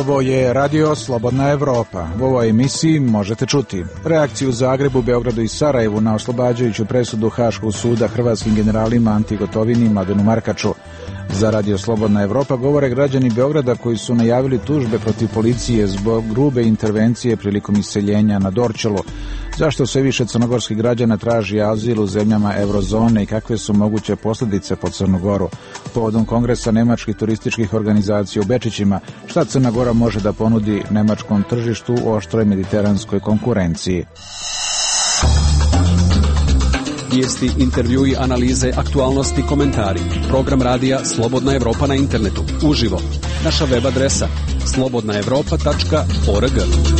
Ovo je Radio Slobodna Evropa. U ovoj emisiji možete čuti reakciju u Zagrebu, Beogradu i Sarajevu na oslobađajuću presudu Haškog suda hrvatskim generalima Anti Gotovini i Mladenu Markaču. Za Radio Slobodna Evropa govore građani Beograda koji su najavili tužbe protiv policije zbog grube intervencije prilikom iseljenja na Dorćolu. Zašto sve više crnogorskih građana traži azil u zemljama Eurozone i kakve su moguće posljedice po Crnu Goru? Povodom kongresa nemačkih turističkih organizacija u Bečićima, šta Crna Gora može da ponudi nemačkom tržištu u oštroj mediteranskoj konkurenciji? Vijesti, intervjui, analize, aktualnosti, komentari. Program radija Slobodna Evropa na internetu. Uživo. Naša web adresa slobodnaevropa.org.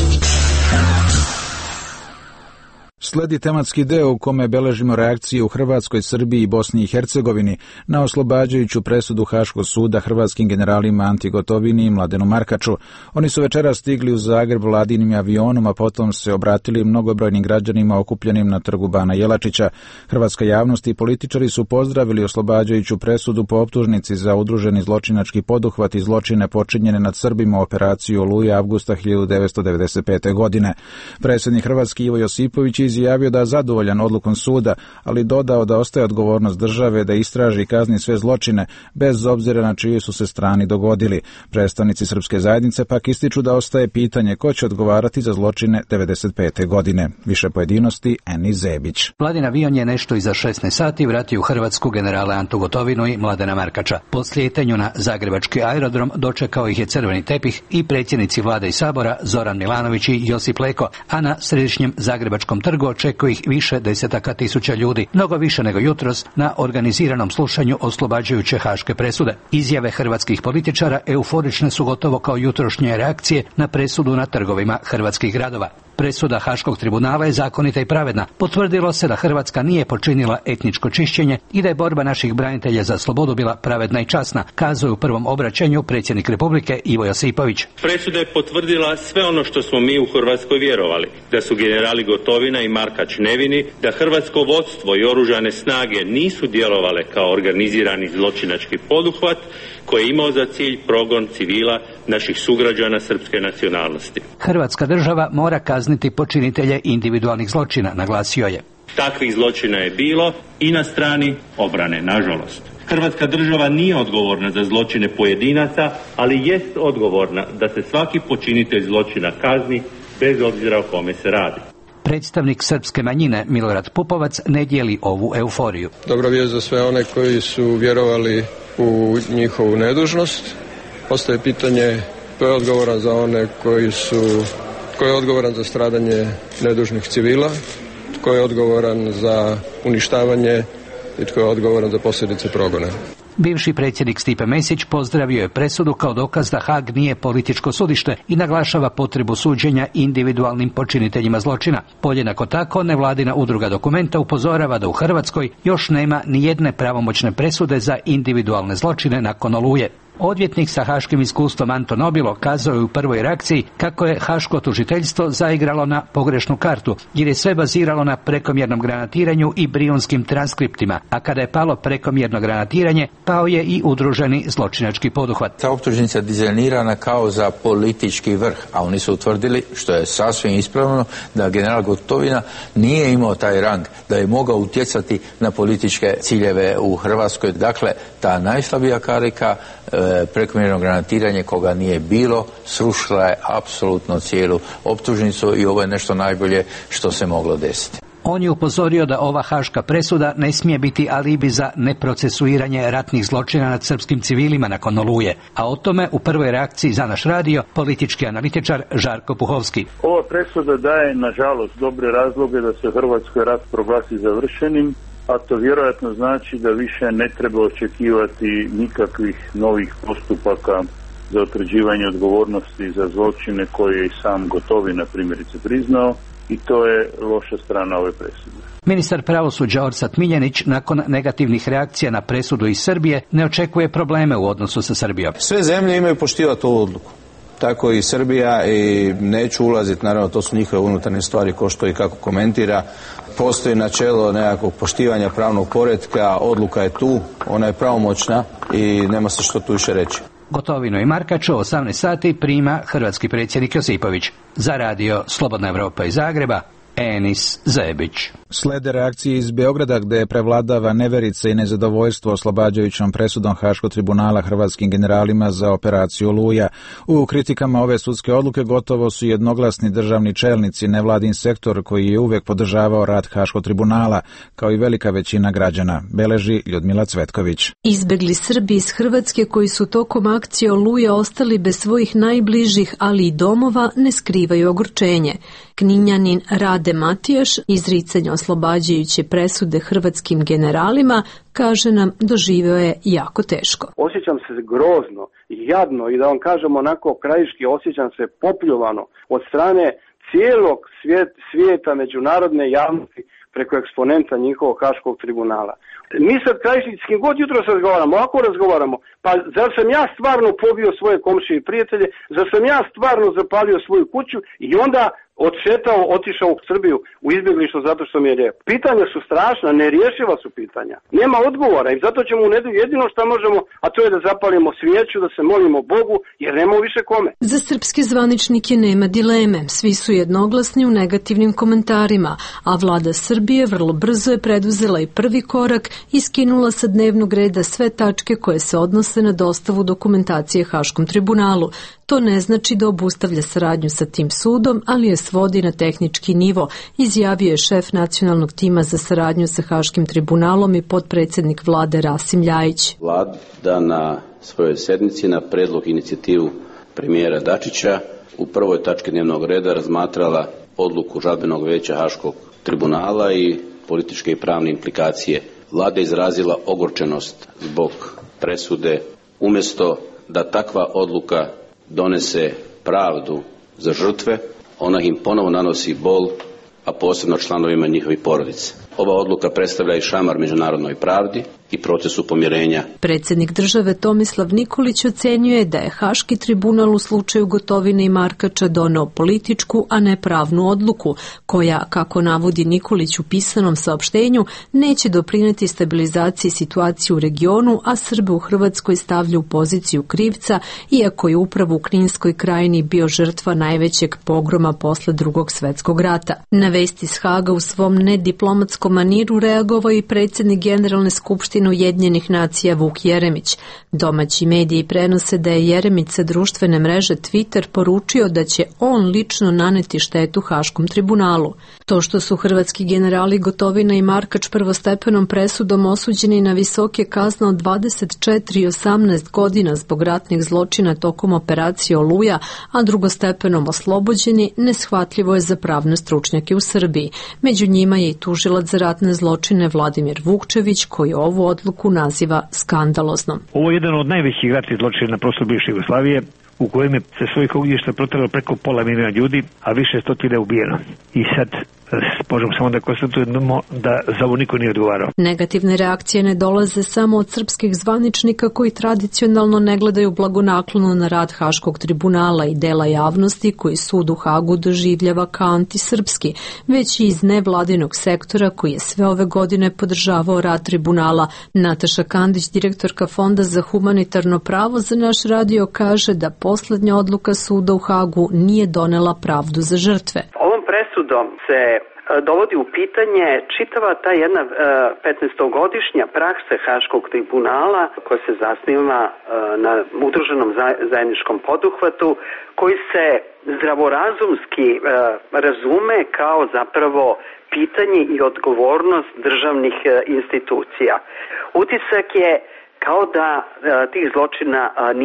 Sledi tematski deo u kome beležimo reakcije u Hrvatskoj, Srbiji i Bosni i Hercegovini na oslobađajuću presudu Haškog suda hrvatskim generalima Anti Gotovini i Mladenu Markaču. Oni su večeras stigli u Zagreb vladinim avionom, a potom se obratili mnogobrojnim građanima okupljenim na trgu Bana Jelačića. Hrvatska javnost i političari su pozdravili oslobađajuću presudu po optužnici za udruženi zločinački poduhvat i zločine počinjene nad Srbima u operaciju Oluja avgusta 1995. godine. Predsjednik Hrvatski Ivo Josipović izjavio da je zadovoljan odlukom suda, ali dodao da ostaje odgovornost države da istraži i kazni sve zločine, bez obzira na čijoj su se strani dogodili. Predstavnici srpske zajednice pak ističu da ostaje pitanje ko će odgovarati za zločine 95. godine. Više pojedinosti Eni Zebić. Vladin avion je nešto iza 16 sati vratio u Hrvatsku generale Antu Gotovinu i Mladena Markača. Po slijetanju na zagrebački aerodrom dočekao ih je crveni tepih i predsjednici Vlade i Sabora Zoran Milanović i Josip Leko, a na središnjem zagrebačkom trgu očekuje ih više desetaka tisuća ljudi, mnogo više nego jutros na organiziranom slušanju oslobađajuće haške presude. Izjave hrvatskih političara euforične su gotovo kao jutrošnje reakcije na presudu na trgovima hrvatskih gradova. Presuda Haškog tribunala je zakonita i pravedna. Potvrdilo se da Hrvatska nije počinila etničko čišćenje i da je borba naših branitelja za slobodu bila pravedna i časna, kazuje u prvom obraćanju predsjednik Republike Ivo Josipović. Presuda je potvrdila sve ono što smo mi u Hrvatskoj vjerovali, da su generali Gotovina i Markač nevini, da hrvatsko vodstvo i oružane snage nisu djelovale kao organizirani zločinački poduhvat koji je imao za cilj progon civila naših sugrađana srpske nacionalnosti. Hrvatska država mora kazniti počinitelje individualnih zločina, naglasio je. Takvih zločina je bilo i na strani obrane, nažalost. Hrvatska država nije odgovorna za zločine pojedinaca, ali jest odgovorna da se svaki počinitelj zločina kazni bez obzira o kome se radi. Predstavnik srpske manjine Milorad Pupovac ne dijeli ovu euforiju. Dobra vijest za sve one koji su vjerovali u njihovu nedužnost. Ostaje pitanje tko je odgovoran za one tko je odgovoran za stradanje nedužnih civila, tko je odgovoran za uništavanje i tko je odgovoran za posljedice progona. Bivši predsjednik Stipe Mesić pozdravio je presudu kao dokaz da Haag nije političko sudište i naglašava potrebu suđenja individualnim počiniteljima zločina. Podjednako tako, nevladina udruga Dokumenta upozorava da u Hrvatskoj još nema ni jedne pravomoćne presude za individualne zločine nakon Oluje. Odvjetnik sa haškim iskustvom Anton Nobilo kazao je u prvoj reakciji kako je haško tužiteljstvo zaigralo na pogrešnu kartu, jer je sve baziralo na prekomjernom granatiranju i brijunskim transkriptima, a kada je palo prekomjerno granatiranje, pao je i udruženi zločinački poduhvat. Ta optužnica dizajnirana kao za politički vrh, a oni su utvrdili, što je sasvim ispravno, da general Gotovina nije imao taj rang, da je mogao utjecati na političke ciljeve u Hrvatskoj. Dakle, ta najslabija karika, prekomjerno granatiranje koga nije bilo, srušila je apsolutno cijelu optužnicu i ovo je nešto najbolje što se moglo desiti. On je upozorio da ova haška presuda ne smije biti alibi za neprocesuiranje ratnih zločina nad srpskim civilima nakon Oluje, a o tome u prvoj reakciji za naš radio politički analitičar Žarko Puhovski. Ova presuda daje, nažalost, dobre razloge da se Hrvatskoj rat proglasi završenim, a to vjerojatno znači da više ne treba očekivati nikakvih novih postupaka za utvrđivanje odgovornosti za zločine koje je i sam Gotovina primjerice priznao, i to je loša strana ove presude. Ministar pravosuđa Orsat Miljenić nakon negativnih reakcija na presudu iz Srbije ne očekuje probleme u odnosu sa Srbijom. Sve zemlje imaju poštivati ovu odluku. Tako i Srbija, i neću ulaziti, naravno to su njihove unutarnje stvari ko što i kako komentira. Postoji načelo nekakvog poštivanja pravnog poretka, odluka je tu, ona je pravomoćna i nema se što tu više reći. Gotovinu i Markaču 18 sati prima hrvatski predsjednik Josipović. Za radio Slobodna Evropa iz Zagreba, Enis Zebić. Slede reakcije iz Beograda gde prevladava neverica i nezadovoljstvo oslobađajućom presudom Haškog tribunala hrvatskim generalima za operaciju Oluja. U kritikama ove sudske odluke gotovo su jednoglasni državni čelnici, nevladin sektor koji je uvek podržavao rad Haškog tribunala, kao i velika većina građana, beleži Ljudmila Cvetković. Izbegli Srbi iz Hrvatske koji su tokom akcije Oluja ostali bez svojih najbližih, ali i domova, ne skrivaju ogorčenje. Kninjanin Rade Matijaš izricanje oslobađajuće presude hrvatskim generalima, kaže nam, doživeo je jako teško. Osjećam se grozno i jadno i da vam kažem onako krajiški, osjećam se popljuvano od strane cijelog svijeta međunarodne javnosti preko eksponenta njihovog Haškog tribunala. Mi sad krajišnici, s kim god jutro se razgovaramo, ako razgovaramo, pa zar sam ja stvarno pobio svoje komšije i prijatelje, zar sam ja stvarno zapalio svoju kuću i onda otišao u Srbiju u izbjeglištvo zato što mi je lijepo. Pitanja su strašna, nerješiva su pitanja. Nema odgovora i zato ćemo u nedelju jedino što možemo, a to je da zapalimo svijeću, da se molimo Bogu, jer nemamo više kome. Za srpske zvaničnike nema dileme. Svi su jednoglasni u negativnim komentarima, a vlada Srbije vrlo brzo je preduzela i prvi korak i skinula sa dnevnog reda sve tačke koje se odnose na dostavu dokumentacije Haškom tribunalu. To ne znači da obustavlja saradnju sa tim sudom, ali je svodi na tehnički nivo, izjavio je šef nacionalnog tima za saradnju sa Haškim tribunalom i potpredsjednik vlade Rasim Ljajić. Vlada na svojoj sednici na predlog inicijativu premijera Dačića u prvoj tački dnevnog reda razmatrala odluku žalbenog veća Haškog tribunala i političke i pravne implikacije. Vlada je izrazila ogorčenost zbog presude, umjesto da takva odluka donese pravdu za žrtve, ona im ponovo nanosi bol, a posebno članovima njihovih porodica. Ova odluka predstavlja i šamar međunarodnoj pravdi i procesu pomirenja. Predsjednik države Tomislav Nikolić ocenjuje da je Haški tribunal u slučaju Gotovine i Markača doneo političku, a ne pravnu odluku, koja, kako navodi Nikolić u pisanom saopštenju, neće doprineti stabilizaciji situacije u regionu, a Srbe u Hrvatskoj stavlja u poziciju krivca, iako je upravo u Kninskoj krajini bio žrtva najvećeg pogroma posle Drugog svjetskog rata. Na vesti iz Haga u svom nediplomatskom maniru reagovao i predsjednik Generalne skupštine Ujedinjenih nacija Vuk Jeremić. Domaći mediji prenose da je Jeremić sa društvene mreže Twitter poručio da će on lično naneti štetu Haškom tribunalu. To što su hrvatski generali Gotovina i Markač prvostepenom presudom osuđeni na visoke kazne od 24 i 18 godina zbog ratnih zločina tokom operacije Oluja, a drugostepenom oslobođeni, neshvatljivo je za pravne stručnjake u Srbiji. Među njima je i tužilac za ratne zločine Vladimir Vukčević, koji ovu odluku naziva skandaloznom. Ovo je jedan od najvećih ratnih zločina na prostoru bivše Jugoslavije, u kojem je se svojih ognjišta proteralo preko 500 milijuna ljudi, a više stotina ubijeno. I sad možemo samo da konstatujemo da za ovo niko nije odgovarao. Negativne reakcije ne dolaze samo od srpskih zvaničnika koji tradicionalno ne gledaju blagonaklono na rad Haškog tribunala i dela javnosti koji sud u Hagu doživljava kao antisrpski, već i iz nevladinog sektora koji je sve ove godine podržavao rad tribunala. Nataša Kandić, direktorka Fonda za humanitarno pravo za naš radio, kaže da poslednja odluka suda u Hagu nije donela pravdu za žrtve. Ovom presudom se dovodi u pitanje čitava ta jedna 15-godišnja praksa Haškog tribunala koja se zasniva na udruženom zajedničkom poduhvatu koji se zdravorazumski razume kao zapravo pitanje i odgovornost državnih institucija. Utisak je kao da tih zločina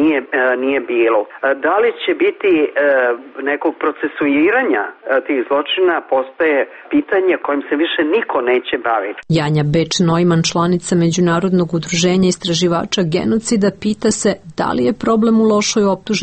nije bilo. Da li će biti nekog procesuiranja tih zločina postaje pitanje kojim se više niko neće baviti. Janja Beč-Neumann, članica Međunarodnog udruženja istraživača genocida, pita se da li je problem u lošoj optužnici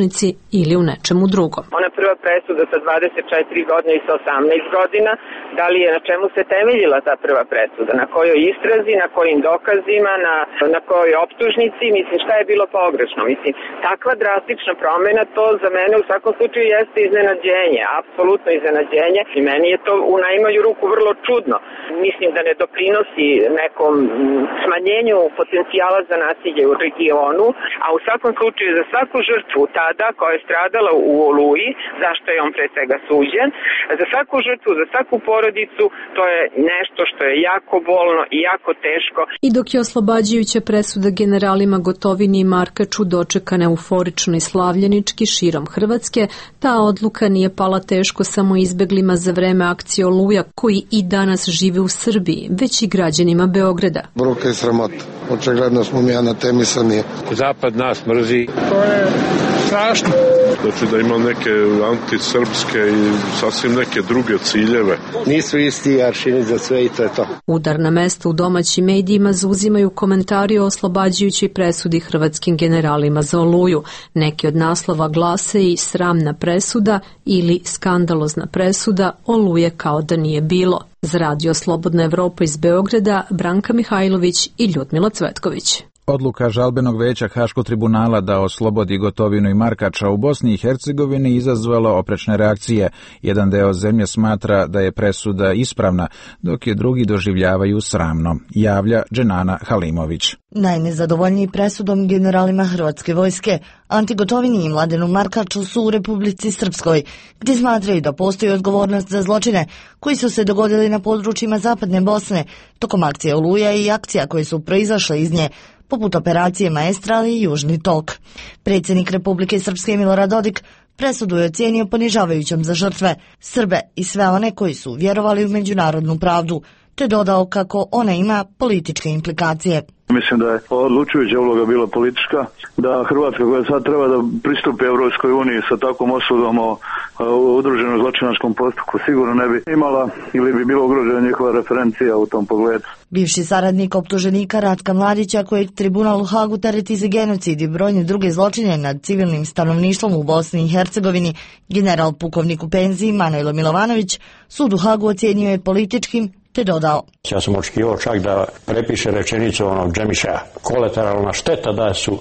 ili u nečemu drugom. Ona prva presuda sa 24 godine i sa 18 godina, da li je na čemu se temeljila ta prva presuda? Na kojoj istrazi, na kojim dokazima, na kojoj optužnici? Mislim, šta je bilo pogrešno? Mislim, takva drastična promjena, to za mene u svakom slučaju jeste iznenađenje, apsolutno iznenađenje i meni je to u najmanju ruku vrlo čudno. Mislim da ne doprinosi nekom smanjenju potencijala za nasilje u regionu, a u svakom slučaju za svaku žrtvu tada koja je stradala u Oluji, zašto je on pre svega suđen, za svaku žrtvu, za svaku porodicu, to je nešto što je jako bolno i jako teško. I dok je oslobađajuća presuda generalima Gotovini i Markaču dočekana euforično i slavljenički širom Hrvatske, ta odluka nije pala teško samo izbeglima za vreme akcije Oluja koji i danas žive u Srbiji, već i građanima Beograda. Bruka i sramota. Očigledno smo mi anatemisanije. Zapad nas mrzi. To je strašno. Znači da ima neke antisrpske i sasvim neke druge ciljeve. Nisu isti aršini za sve i to je to. Udarna mesta u domaćim medijima zauzimaju komentari o oslobađajućoj presudi hrvatskim generalima za Oluju. Neki od naslova glase i sramna presuda ili skandalozna presuda, Oluje kao da nije bilo. Za Radio Slobodna Evropa iz Beograda, Branka Mihajlović i Ljudmila Cvetković. Odluka žalbenog veća Haškog tribunala da oslobodi Gotovinu i Markača u Bosni i Hercegovini izazvalo oprečne reakcije. Jedan deo zemlje smatra da je presuda ispravna, dok je drugi doživljavaju sramno, javlja Dženana Halimović. Najnezadovoljniji presudom generalima Hrvatske vojske, Anti Gotovini i Mladenu Markaču su u Republici Srpskoj, gdje smatraju da postoji odgovornost za zločine koji su se dogodili na područjima Zapadne Bosne tokom akcije Oluja i akcija koje su proizašle iz nje, poput operacije Maestral i Južni tok. Predsjednik Republike Srpske Milorad Dodik presudu je ocijenio ponižavajućom za žrtve, Srbe i sve one koji su vjerovali u međunarodnu pravdu, te dodao kako ona ima političke implikacije. Mislim da je odlučujuća uloga bila politička, da Hrvatska koja sad treba da pristupi Evropskoj uniji sa takvom osudom o udruženom zločinačkom postupku sigurno ne bi imala ili bi bilo ugrožena njihova referencija u tom pogledu. Bivši saradnik optuženika Ratka Mladića, kojeg tribunal u Hagu tereti za genocid i brojne druge zločine nad civilnim stanovništvom u Bosni i Hercegovini, general pukovnik u penziji Manojlo Milovanović, sud u Hagu ocijenio je političkim, te dodao: Ja sam očekivao čak da prepiše rečenicu onog Džemiša, kolateralna šteta da su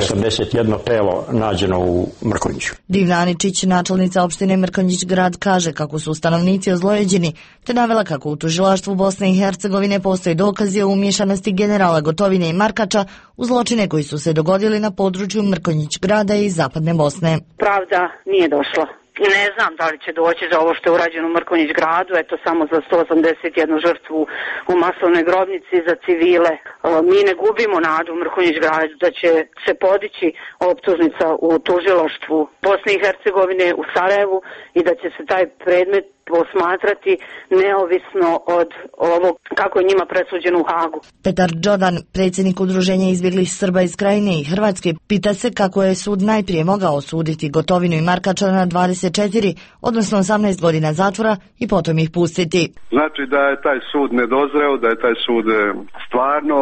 181 telo nađeno u Mrkonjiću. Divna Aničić, načelnica opštine Mrkonjić grad, kaže kako su stanovnici ozlojeđeni, te navela kako u tužilaštvu Bosne i Hercegovine postoji dokazi o umješanosti generala Gotovine i Markača u zločine koji su se dogodili na području Mrkonjić grada i Zapadne Bosne. Pravda nije došla. Ne znam da li će doći za ovo što je urađeno u Mrkonjić gradu, eto samo za 181 žrtvu u masovnoj grobnici za civile. Mi ne gubimo nadu u Mrkonjić gradu da će se podići optužnica u tužilaštvu Bosne i Hercegovine u Sarajevu i da će se taj predmet posmatrati neovisno od ovog kako je njima presuđeno u Hagu. Petar Đodan, predsjednik udruženja izbjeglih Srba iz Krajine i Hrvatske, pita se kako je sud najprije mogao osuditi Gotovinu i Markača na 24, odnosno 18 godina zatvora i potom ih pustiti. Znači da je taj sud nedozreo, da je taj sud stvarno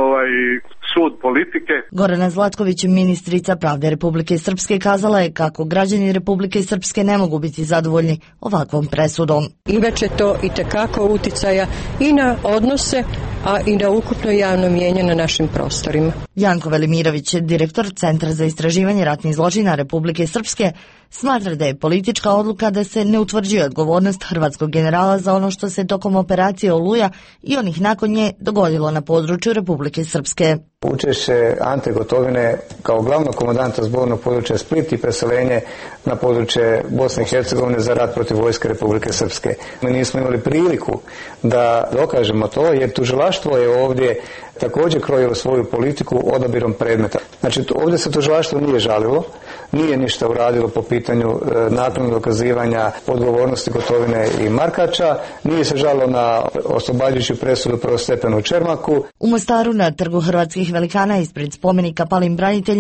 sud politike. Gorana Zlatković, ministrica pravde Republike Srpske, kazala je kako građani Republike Srpske ne mogu biti zadovoljni ovakvom presudom. Imaće to itekako uticaja i na odnose, a i na ukupno javno mnijenje na našim prostorima. Janko Velimirović, direktor Centra za istraživanje ratnih zločina Republike Srpske, smatra da je politička odluka da se ne utvrđuje odgovornost hrvatskog generala za ono što se tokom operacije Oluja i onih nakon nje dogodilo na području Republike Srpske. Učešće Ante Gotovine kao glavnog komandanta zbornog područja Split i preseljenje na područje Bosne i Hercegovine za rat protiv vojske Republike Srpske. Mi nismo imali priliku da dokažemo to jer tužilaštvo je ovdje također krojilo svoju politiku odabirom predmeta. Znači ovdje se tužilaštvo nije žalilo, nije ništa uradilo po pitanju naknadnog dokazivanja odgovornosti Gotovine i Markača, nije se žalilo na oslobađajuću presudu prvostepenu u Čermaku. U Mostaru na trgu hrvatskih velikana ispred spomenika palim braniteljima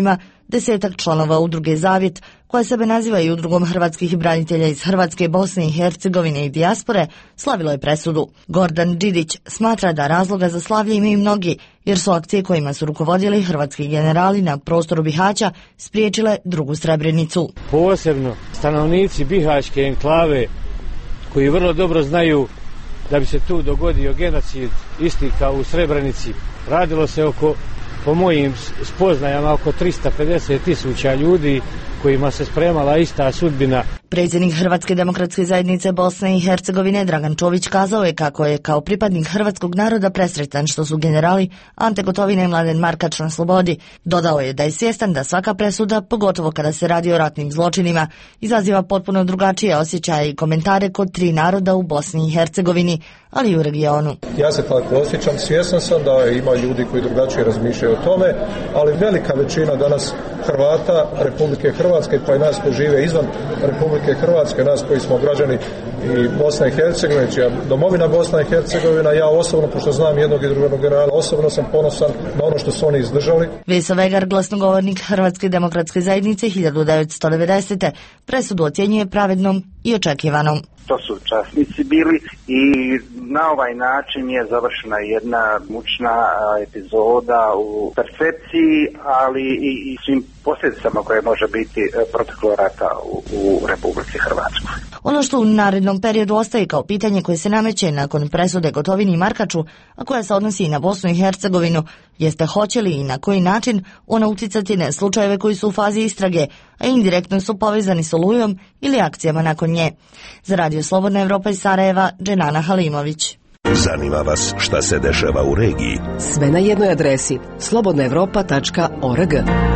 10 članova udruge Zavjet, koja sebe naziva i udrugom hrvatskih branitelja iz Hrvatske, Bosne i Hercegovine i dijaspore, slavilo je presudu. Gordan Đidić smatra da razloga za slavlje imaju mnogi, jer su akcije kojima su rukovodili hrvatski generali na prostoru Bihaća spriječile drugu Srebrenicu. Posebno stanovnici Bihaćke enklave, koji vrlo dobro znaju da bi se tu dogodio genocid isti kao u Srebrenici. Radilo se po mojim spoznajama, oko 350.000 ljudi kojima se spremala ista sudbina. Predsjednik Hrvatske demokratske zajednice Bosne i Hercegovine Dragan Čović kazao je kako je kao pripadnik hrvatskog naroda presretan što su generali Ante Gotovina i Mladen Markač na slobodi. Dodao je da je svjestan da svaka presuda, pogotovo kada se radi o ratnim zločinima, izaziva potpuno drugačije osjećaje i komentare kod 3 naroda u Bosni i Hercegovini, ali i u regionu. Ja se tako osjećam, svjestan sam da ima ljudi koji drugačije razmišljaju o tome, ali velika većina danas Hrvata Republike Hrvatske, pa i nas koji žive izvan Republike Hrvatske, nas koji smo građani i Bosne i Hercegovine, čija domovina Bosna i Hercegovina, ja osobno, pošto znam jednog i drugog generala, osobno sam ponosan na ono što su oni izdržali. Veso Vegar, glasnogovornik Hrvatske demokratske zajednice 1990. presudu ocjenjuje pravednom i očekivanom. To su časnici bili i na ovaj način je završena jedna mučna epizoda u percepciji, ali i svim posljedicama koje može biti proteklo rata u Republici Hrvatskoj. Ono što u narednom periodu ostaje kao pitanje koje se nameće nakon presude Gotovini i Markaču, a koja se odnosi i na Bosnu i Hercegovinu, jeste hoće li i na koji način ona uticati na slučajeve koji su u fazi istrage, a indirektno su povezani s Olujom ili akcijama nakon nje. Za Radio Slobodna Evropa iz Sarajeva, Dženana Halimović. Zanima vas šta se dešava u regiji? Sve na jednoj adresi slobodnaevropa.org.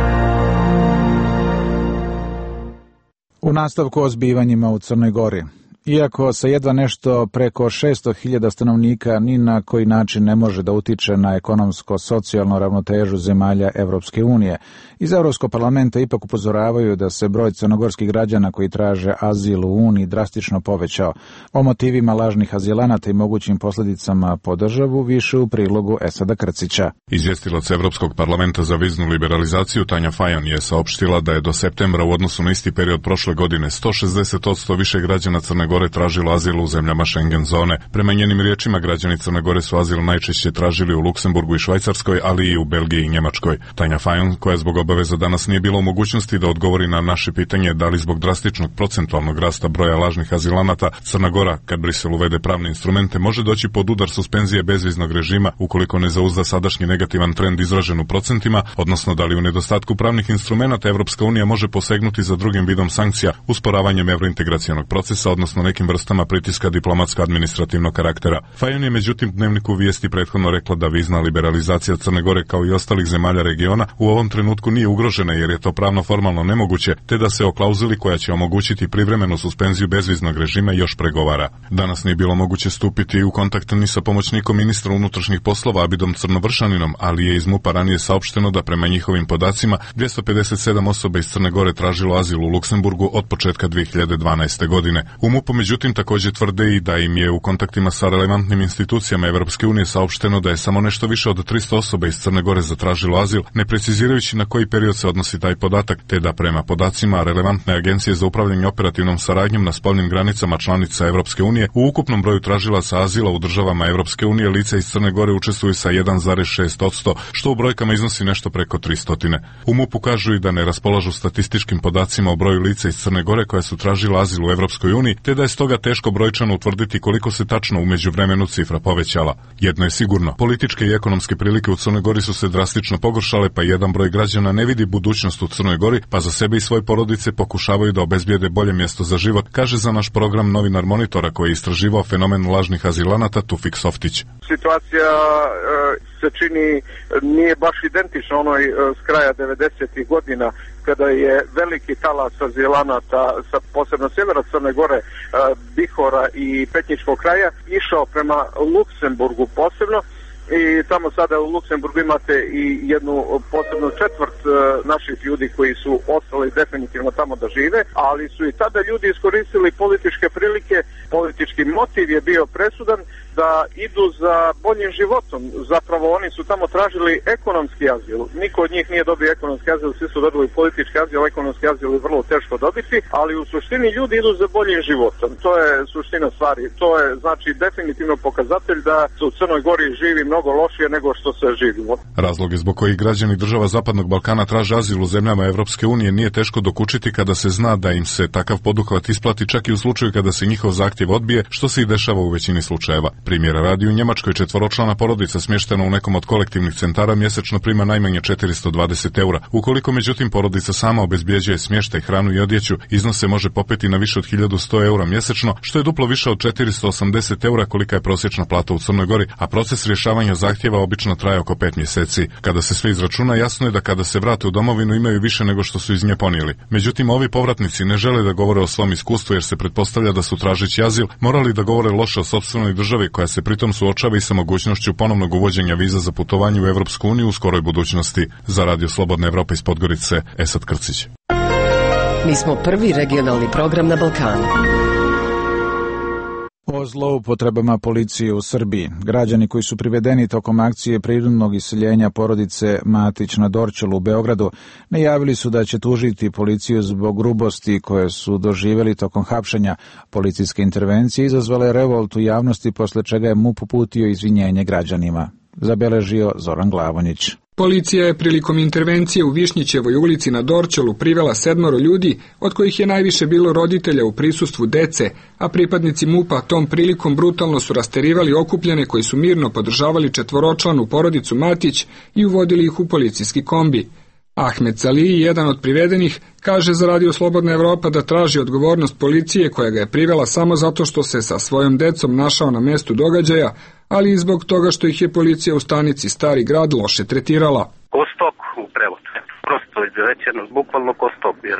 U nastavku o zbivanjima u Crnoj Gori. Iako se jedva nešto preko 600.000 stanovnika ni na koji način ne može da utiče na ekonomsko-socijalnu ravnotežu zemalja Evropske unije, iz Evropskog parlamenta ipak upozoravaju da se broj crnogorskih građana koji traže azil u Uniji drastično povećao. O motivima lažnih azilanata i mogućim posljedicama po državu više u prilogu Esada Krcića. Izvjestilac Evropskog parlamenta za viznu liberalizaciju Tanja Fajon je saopštila da je do septembra u odnosu na isti period prošle godine 160% više građana Crne Gore tražilo azil u zemljama Schengen zone. Prema njenim riječima, građani Crne Gore su azil najčešće tražili u Luksemburgu i Švajcarskoj, ali i u Belgiji i Njemačkoj. Tanja Fajon, koja zbog obaveza danas nije bila u mogućnosti da odgovori na naše pitanje da li zbog drastičnog procentualnog rasta broja lažnih azilanata Crna Gora, kad Brisel uvede pravne instrumente, može doći pod udar suspenzije bezviznog režima ukoliko ne zauzda sadašnji negativan trend izražen u procentima, odnosno da li u nedostatku pravnih instrumenata Evropska unija može posegnuti za drugim vidom sankcija, usporavanjem evrointegracionog procesa, odnosno nekim vrstama pritiska diplomatsko-administrativnog karaktera. Fajon je međutim Dnevniku vijesti prethodno rekla da vizna liberalizacija Crne Gore kao i ostalih zemalja regiona u ovom trenutku nije ugrožena jer je to pravno formalno nemoguće, te da se o klauzuli koja će omogućiti privremenu suspenziju bezviznog režima još pregovara. Danas nije bilo moguće stupiti u kontakt ni sa pomoćnikom ministra unutrašnjih poslova Abidom Crnovršaninom, ali je iz MUP-a ranije saopšteno da prema njihovim podacima 257 osoba iz Crne Gore tražilo azil u Luksemburgu od početka 2012. godine. U MUP-u međutim također tvrde i da im je u kontaktima sa relevantnim institucijama Evropske unije saopšteno da je samo nešto više od 300 osoba iz Crne Gore zatražilo azil, ne precizirajući na koji period se odnosi taj podatak, te da prema podacima relevantne agencije za upravljanje operativnom saradnjom na spoljnim granicama članica Evropske unije, u ukupnom broju tražilaca azila u državama Evropske unije lica iz Crne Gore učestvuju sa 1,6%, što u brojkama iznosi nešto preko 300. U MUP-u kažu i da ne raspolažu statističkim podacima o broju lica iz Crne Gore koja su tražila azil u Evropskoj uniji, te da je stoga teško brojčano utvrditi koliko se tačno u međuvremenu cifra povećala. Jedno je sigurno, političke i ekonomske prilike u Crnoj Gori su se drastično pogoršale, pa jedan broj građana ne vidi budućnost u Crnoj Gori, pa za sebe i svoje porodice pokušavaju da obezbijede bolje mjesto za život, kaže za naš program novinar Monitora koji je istraživao fenomen lažnih azilanata Tufik Softić. Situacija se čini nije baš identična onoj s kraja 90. godina kada je veliki talas azilanata sa posebno sjevera Crne Gore, Bihora i Petničkog kraja išao prema Luksemburgu posebno. I tamo sada u Luksemburgu imate i jednu posebnu četvrt naših ljudi koji su ostali definitivno tamo da žive, ali su i tada ljudi iskoristili političke prilike, politički motiv je bio presudan da idu za boljim životom. Zapravo oni su tamo tražili ekonomski azil. Niko od njih nije dobio ekonomski azil, svi su dobili politički azil, ekonomski azil je vrlo teško dobiti, ali u suštini ljudi idu za boljim životom. To je suština stvari. To je znači definitivno pokazatelj da se u Crnoj Gori živi mnogo lošije nego što se živimo. Razloge zbog kojih građani država Zapadnog Balkana traže azil u zemljama Evropske unije nije teško dokučiti kada se zna da im se takav poduhvat isplati čak i u slučaju kada se njihov zahtjev odbije, što se i dešava u većini slučajeva. Primjera radi, u Njemačkoj četvoročlana porodica smještena u nekom od kolektivnih centara mjesečno prima najmanje 420 eura. Ukoliko međutim porodica sama obezbjeđuje smještaj, hranu i odjeću, iznos se može popeti na više od 1100 eura mjesečno, što je duplo više od 480 eura kolika je prosječna plata u Crnoj Gori, a proces rješavanja zahtjeva obično traje oko 5 mjeseci. Kada se sve izračuna, jasno je da kada se vrate u domovinu imaju više nego što su iz nje ponijeli. Međutim, ovi povratnici ne žele da govore o svom iskustvu jer se pretpostavlja da su tražeći azil morali da govore loše o sopstvenoj državi koja se pritom suočava i sa mogućnošću ponovnog uvođenja viza za putovanje u Evropsku uniju u skoroj budućnosti. Za Radio Slobodna Evropa iz Podgorice, Esad Krcić. Mi smo prvi regionalni program na Balkanu. O zloupotrebama policije u Srbiji. Građani koji su privedeni tokom akcije prinudnog iseljenja porodice Matić na Dorćolu u Beogradu najavili su da će tužiti policiju zbog grubosti koje su doživjeli tokom hapšenja. Policijske intervencije izazvale revolt u javnosti, posle čega je MUP uputio izvinjenje građanima. Zabeležio Zoran Glavonjić. Policija je prilikom intervencije u Višnjićevoj ulici na Dorćolu privela 7 ljudi, od kojih je najviše bilo roditelja u prisustvu dece, a pripadnici MUP-a tom prilikom brutalno su rasterivali okupljene koji su mirno podržavali četvoročlanu porodicu Matić i uvodili ih u policijski kombi. Ahmed Salih, jedan od privedenih, kaže za Radio Slobodna Evropa da traži odgovornost policije koja ga je privela samo zato što se sa svojom decom našao na mestu događaja, ali i zbog toga što ih je policija u stanici Stari Grad loše tretirala. Ko stok u prevodu. Prosto izrečeno, bukvalno ko stok, jer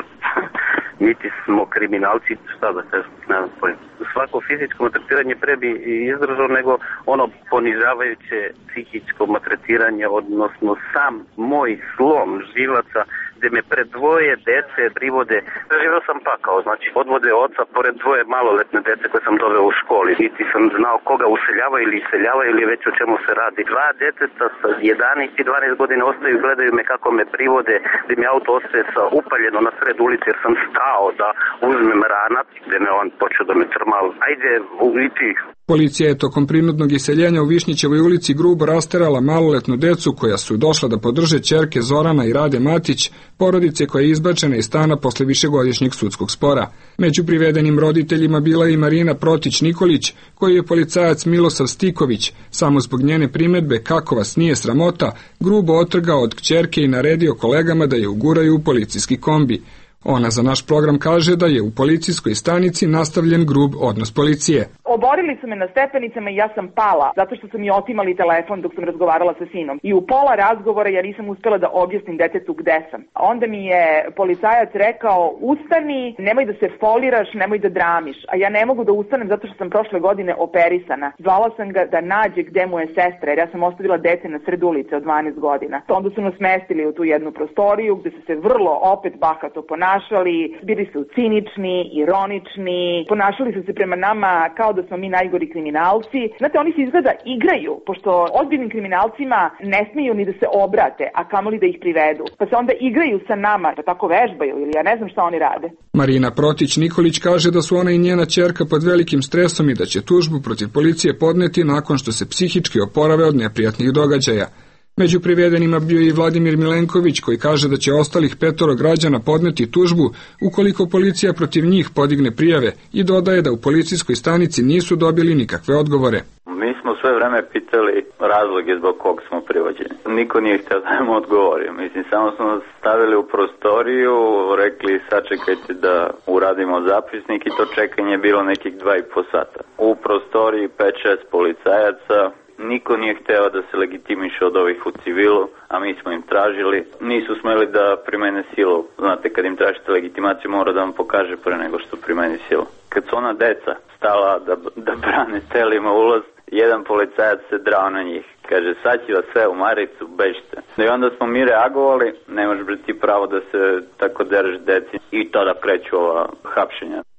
niti smo kriminalci, šta da kažem, ne znam pojma. Svako fizičko maltretiranje pre bi izdržao nego ono ponižavajuće psihičko maltretiranje, odnosno sam moj slom živaca gde me pred dvoje dece privode. Živeo sam pakao, znači odvode oca pored dvoje maloletne dece koje sam doveo u školi. Niti sam znao koga useljava ili iseljava ili već o čemu se radi. 2 deteta sa 11 i 12 godina ostaju, gledaju me kako me privode, gde mi auto ostaje upaljeno na sred ulici jer sam stao da uzmem ranac, gde me on počeo da me trmal. Ajde, uviti. Policija je tokom prinudnog iseljenja u Višnjićevoj ulici grubo rasterala maloletnu decu koja su došla da podrže ćerke Zorana i Rade Matić, porodice koja je izbačena iz stana posle višegodišnjeg sudskog spora. Među privedenim roditeljima bila je i Marina Protić-Nikolić, koju je policajac Milosav Stiković, samo zbog njene primedbe kako vas nije sramota, grubo otrgao od kćerke i naredio kolegama da je uguraju u policijski kombi. Ona za naš program kaže da je u policijskoj stanici nastavljen grub odnos policije. Oborili su me na stepenicama i ja sam pala, zato što su mi otimali telefon dok sam razgovarala sa sinom. I u pola razgovora ja nisam uspela da objasnim detetu gde sam. Onda mi je policajac rekao, ustani, nemoj da se foliraš, nemoj da dramiš. A ja ne mogu da ustanem zato što sam prošle godine operisana. Zvala sam ga da nađe gde mu je sestra, jer ja sam ostavila dete na sred ulice od 12 godina. Onda su nas smestili u tu jednu prostoriju gde su se vrlo opet bahato ponašali, bili su cinični, ironični, ponašali su se prema nama kao da smo mi najgori kriminalci. Znate, oni se izgleda igraju, pošto ozbiljnim kriminalcima ne smiju ni da se obrate, a kamoli da ih privedu. Pa se onda igraju sa nama, da tako vežbaju ili ja ne znam šta oni rade. Marina Protić-Nikolić kaže da su ona i njena ćerka pod velikim stresom i da će tužbu protiv policije podneti nakon što se psihički oporave od neprijatnih događaja. Među privedenima bio i Vladimir Milenković koji kaže da će ostalih 5 građana podneti tužbu ukoliko policija protiv njih podigne prijave i dodaje da u policijskoj stanici nisu dobili nikakve odgovore. Mi smo sve vreme pitali razloge zbog kog smo privođeni. Niko nije htio da nam odgovori. Mislim, samo smo nas stavili u prostoriju, rekli sačekajte da uradimo zapisnik i to čekanje je bilo nekih 2,5 sata. U prostoriji 5-6 policajaca. Niko nije hteo da se legitimiše od ovih u civilu, a mi smo im tražili. Nisu smeli da primene silu. Znate, kad im tražite legitimaciju mora da vam pokaže pre nego što primeni silu. Kad su ona deca stala da brane telima ulaz, jedan policajac se drao na njih. Kaže, sad će vas sve u maricu, bežite. I onda smo mi reagovali, ne možeš biti pravo da se tako drži deci i tada kreću ova hapšenja.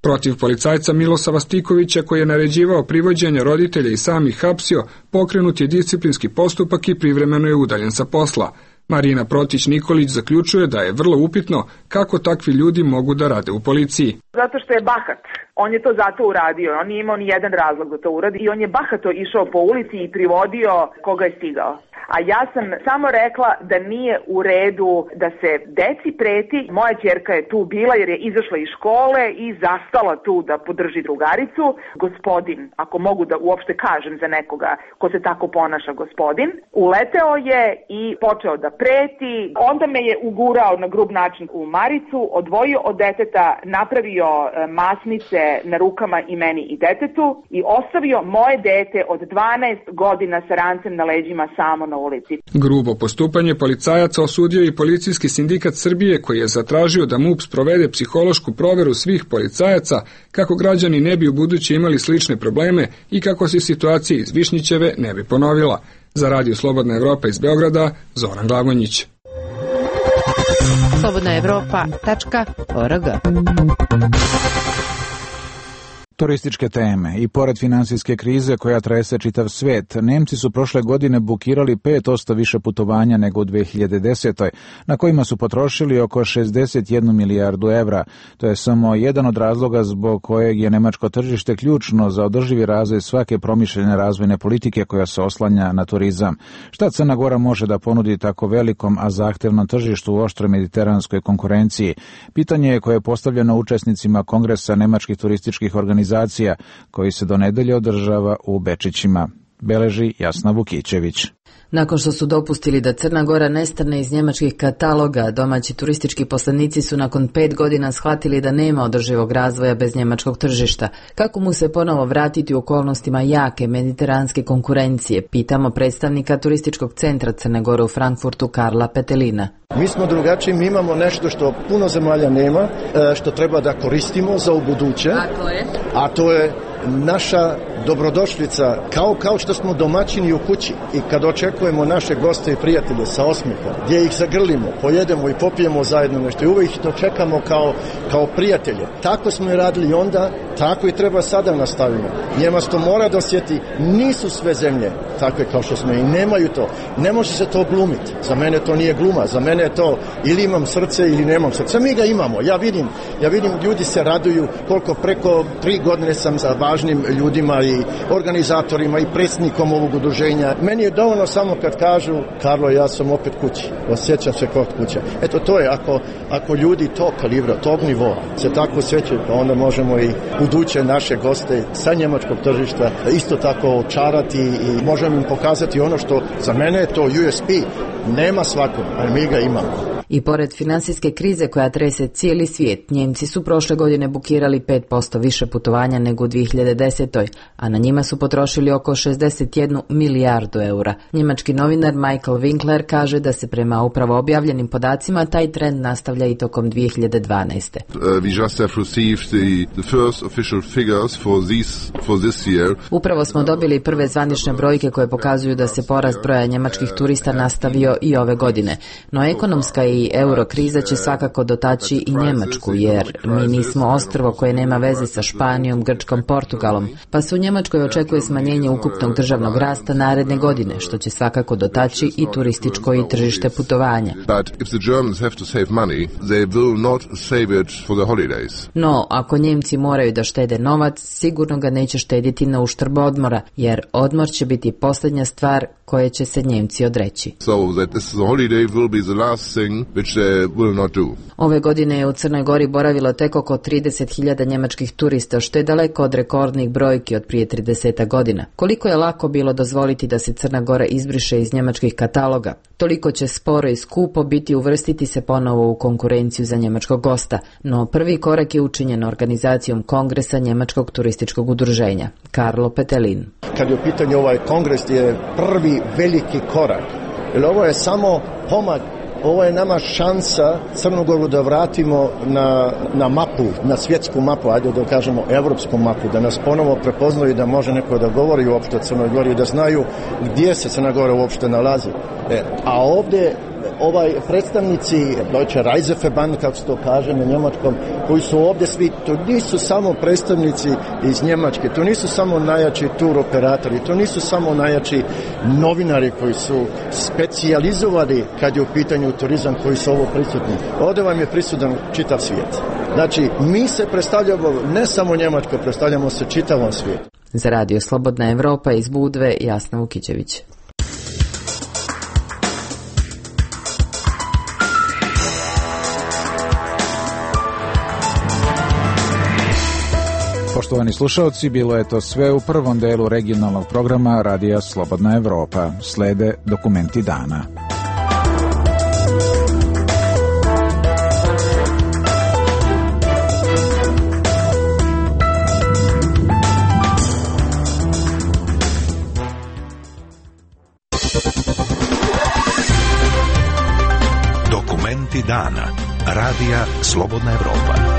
Protiv policajca Milosava Stikovića, koji je naređivao privođenje roditelja i sam ih hapsio, pokrenut je disciplinski postupak i privremeno je udaljen sa posla. Marina Protić-Nikolić zaključuje da je vrlo upitno kako takvi ljudi mogu da rade u policiji. Zato što je bahat. On je to zato uradio. On nije imao ni jedan razlog da to uradi i on je bahato išao po ulici i privodio koga je stigao. A ja sam samo rekla da nije u redu da se deci preti. Moja ćerka je tu bila jer je izašla iz škole i zastala tu da podrži drugaricu. Gospodin, ako mogu da uopšte kažem za nekoga ko se tako ponaša, gospodin, uleteo je i počeo da preti. Onda me je ugurao na grub način u maricu, odvojio od deteta, napravio masnice na rukama i meni i detetu i ostavio moje dete od 12 godina sa rancem na leđima samo na ulici. Grubo postupanje policajaca osudio i Policijski sindikat Srbije, koji je zatražio da MUP sprovede psihološku proveru svih policajaca kako građani ne bi ubuduće imali slične probleme i kako se situacija iz Višnjićeve ne bi ponovila. Za Radio Slobodna Evropa iz Beograda, Zoran Glagonjić. slobodnaevropa.org. Turističke teme. I pored finansijske krize koja trese čitav svet, Nemci su prošle godine bukirali 5% više putovanja nego u 2010. na kojima su potrošili oko 61 milijardu evra. To je samo jedan od razloga zbog kojeg je nemačko tržište ključno za održivi razvoj svake promišljene razvojne politike koja se oslanja na turizam. Šta Crna Gora može da ponudi tako velikom, a zahtevnom tržištu u oštroj mediteranskoj konkurenciji? Pitanje je koje je postavljeno učesnicima Kongresa nemačkih turističkih organizacija koji se do nedelje održava u Bečićima. Beleži Jasna Vukićević. Nakon što su dopustili da Crna Gora nestane iz njemačkih kataloga, domaći turistički poslanici su nakon 5 godina shvatili da nema održivog razvoja bez njemačkog tržišta. Kako mu se ponovo vratiti u okolnostima jake mediteranske konkurencije, pitamo predstavnika turističkog centra Crne Gore u Frankfurtu Karla Petelina. Mi smo drugačiji, mi imamo nešto što puno zemalja nema, što treba da koristimo za ubuduće, a to je naša dobrodošlica, kao što smo domaćini u kući i kad očekujemo naše goste i prijatelje sa osmihom, gdje ih zagrlimo, pojedemo i popijemo zajedno nešto i uvijek ih dočekamo kao prijatelje. Tako smo i radili onda, tako i treba sada nastavimo. Njemac to mora da osjeti, nisu sve zemlje takve kao što smo i nemaju to. Ne može se to glumiti. Za mene to nije gluma, za mene je to ili imam srce ili nemam srce. Mi ga imamo. Ja vidim ljudi se raduju koliko preko 3 godine sam sa važnim ljudima i organizatorima i predsjednikom ovog udruženja. Meni je dovoljno samo kad kažu Karlo, ja sam opet kući. Osjećam se kod kuće. Eto to je, ako ljudi tog kalibra, tog nivoa se tako osjećaju, pa onda možemo i buduće naše goste sa njemačkog tržišta isto tako očarati i možemo im pokazati ono što za mene je to USP. Nema svakom, ali mi ga imamo. I pored finansijske krize koja trese cijeli svijet, Njemci su prošle godine bukirali 5% više putovanja nego u 2010. a na njima su potrošili oko 61 milijardu eura. Njemački novinar Michael Winkler kaže da se prema upravo objavljenim podacima taj trend nastavlja i tokom 2012. Upravo smo dobili prve zvanične brojke koje pokazuju da se porast broja njemačkih turista nastavio i ove godine. No ekonomska i eurokriza će svakako dotaći i Njemačku, jer mi nismo ostrvo koje nema veze sa Španijom, Grčkom, Portugalom, pa se u Njemačkoj očekuje smanjenje ukupnog državnog rasta naredne godine, što će svakako dotaći i turističko i tržište putovanja. No, ako Njemci moraju da štede novac, sigurno ga neće štediti na uštrb odmora, jer odmor će biti posljednja stvar koje će se Njemci odreći. Ove godine je u Crnoj Gori boravilo tek oko 30.000 njemačkih turista, što je daleko od rekordnih brojki od prije 30 godina. Koliko je lako bilo dozvoliti da se Crna Gora izbriše iz njemačkih kataloga, toliko će sporo i skupo biti uvrstiti se ponovo u konkurenciju za njemačkog gosta. No prvi korak je učinjen organizacijom Kongresa njemačkog turističkog udruženja. Karlo Petelin. Kad je u pitanju ovaj kongres je prvi veliki korak, jer ovo je samo pomak. Ovo je nama šansa Crnu Goru da vratimo na mapu, na svjetsku mapu, ajde da kažemo evropsku mapu, da nas ponovo prepoznaju i da može neko da govori uopšte o Crnoj Gori i da znaju gdje se Crna Gora uopšte nalazi. A ovdje predstavnici Deutsche Reiseverband, kako se to kaže na njemačkom, koji su ovdje svi, to nisu samo predstavnici iz Njemačke, to nisu samo najjači tur operatori, to nisu samo najjači novinari koji su specijalizovani kad je u pitanju turizam, koji su ovo prisutni. Ovdje vam je prisutan čitav svijet. Znači, mi se predstavljamo ne samo Njemačko, predstavljamo se čitavom svijetu. Za Radio Slobodna Evropa iz Budve, Jasna Vukićević. Poštovani slušalci, bilo je to sve u prvom delu regionalnog programa Radija Slobodna Evropa. Slede dokumenti dana. Dokumenti dana. Radija Slobodna Evropa.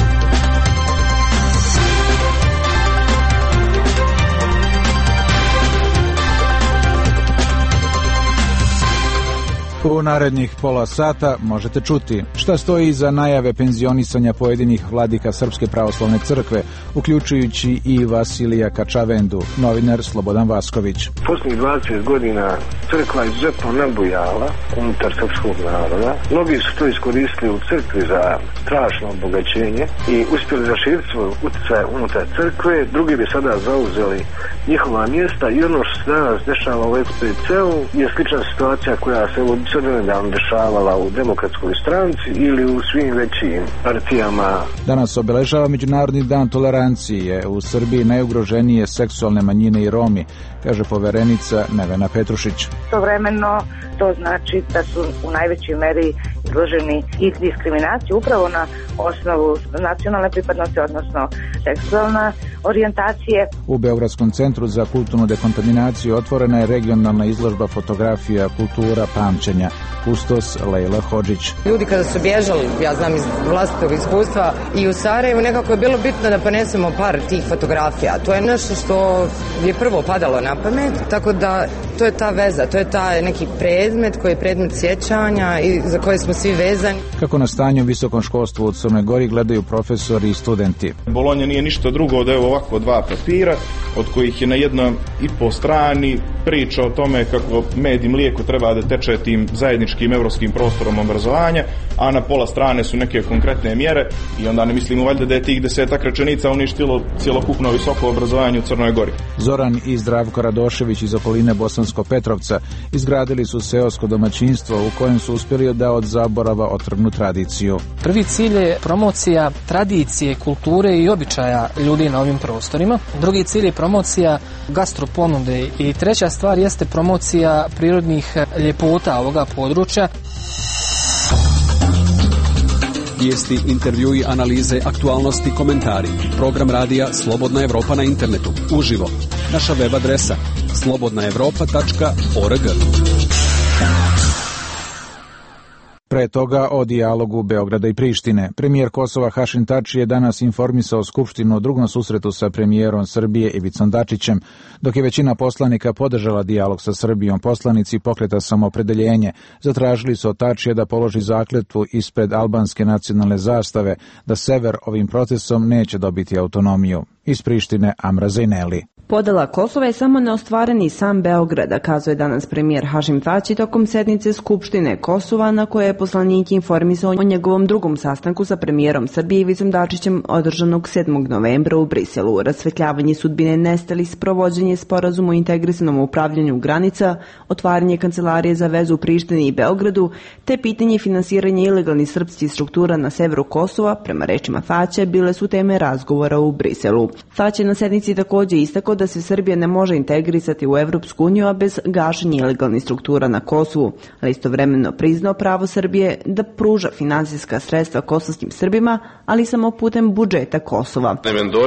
U narednih pola sata možete čuti šta stoji iza najave penzionisanja pojedinih vladika Srpske pravoslavne crkve, uključujući i Vasilija Kačavendu, novinar Slobodan Vasković. Posljednjih 20 godina crkva je izuzetno nabujala unutar srpskog naroda. Mnogi su to iskoristili u crkvi za strašno obogaćenje i uspjeli zaširiti svoj utjecaj unutar crkve. Drugi bi sada zauzeli njihova mjesta i ono što se danas dešava u FPC-u je slična situacija koja se nedavno dešavala u Demokratskoj stranci ili u svim većim partijama. Danas obeležava Međunarodni dan tolerancije. U Srbiji najugroženije seksualne manjine i Romi, kaže poverenica Nevena Petrušić. Istovremeno to znači da su u najvećoj meri izloženi i diskriminaciji upravo na osnovu nacionalne pripadnosti, odnosno seksualna orijentacije. U Beogradskom centru za kulturnu dekontaminaciju otvorena je regionalna izložba fotografija, kultura, pamćenja. Kustos Lejla Hodžić. Ljudi kada su bježali, ja znam iz vlastitog iskustva, i u Sarajevu nekako je bilo bitno da ponesemo par tih fotografija. To je nešto što je prvo padalo na pamet, tako da to je ta veza, to je taj neki predmet koji je predmet sjećanja i za koje smo svi vezani. Kako na stanje u visokom školstvu u Crnoj Gori gledaju profesori i studenti? Bolonja nije ništa drugo od ovako dva papira, od kojih je na jednoj i po strani priča o tome kako med i mlijeko treba da teče tim zajedničkim evropskim prostorom obrazovanja, a na pola strane su neke konkretne mjere i onda ne mislimo valjda da je tih 10 rečenica uništilo cjelokupno visoko obrazovanje u Crnoj Gori. Zoran i Zdravko Radošević iz okoline Bosanskog Petrovca izgradili su seosko domaćinstvo u kojem su uspjeli da od zaborava otrgnu tradiciju. Prvi cilj je promocija tradicije, kulture i običaja ljudi na ovim prostorima. Drugi cilj je promocija gastroponude i treća stvar jeste promocija prirodnih ljepota ovoga područja. Vijesti, intervjui, analize, aktualnosti, komentari. Program radija Slobodna Evropa na internetu. Uživo. Naša web adresa slobodnaevropa.org. Pre toga o dijalogu Beograda i Prištine. Premijer Kosova Hašim Tači je danas informisao Skupštinu o drugom susretu sa premijerom Srbije Ivicom Dačićem. Dok je većina poslanika podržala dijalog sa Srbijom, poslanici Pokreta Samoopredeljenje zatražili su od Tačija da položi zakletvu ispred albanske nacionalne zastave da sever ovim procesom neće dobiti autonomiju. Iz Prištine Amra Zejneli. Podela Kosova je samo neostvareni sam Beograda, kazuje danas premijer Hašim Tači tokom sednice Skupštine Kosova, na koje je poslanik informisao o njegovom drugom sastanku sa premijerom Srbije Ivicom Dačićem održanog 7. novembra u Briselu. Rasvetljavanje sudbine nestalih, sprovođenje sporazuma o integrisanom upravljanju granica, otvaranje kancelarije za vezu u Prištini i Beogradu, te pitanje finansiranja ilegalnih srpskih struktura na severu Kosova, prema rečima Tače, bile su teme razgovora u Briselu. Tač je na sednici također istakao da se Srbija ne može integrisati u Evropsku uniju, a bez gašenja ilegalnih struktura na Kosovu, ali istovremeno priznao pravo Srbije da pruža finansijska sredstva kosovskim Srbima, ali samo putem budžeta Kosova.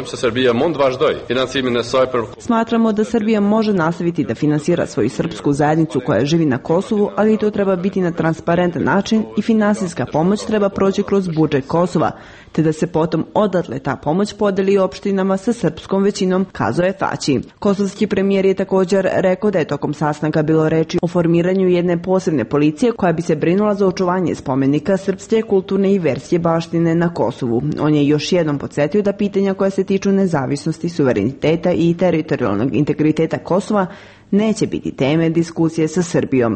Smatramo da Srbija može nastaviti da finansira svoju srpsku zajednicu koja živi na Kosovu, ali to treba biti na transparentan način i finansijska pomoć treba proći kroz budžet Kosova, te da se potom odatle ta pomoć podeli opštinama sa srpskom većinom, kazao je Tači. Kosovski premijer je također rekao da je tokom sastanka bilo reči o formiranju jedne posebne policije koja bi se brinula za očuvanje spomenika srpske kulturne i verske baštine na Kosovu. On je još jednom podsjetio da pitanja koja se tiču nezavisnosti, suvereniteta i teritorijalnog integriteta Kosova neće biti teme diskusije sa Srbijom.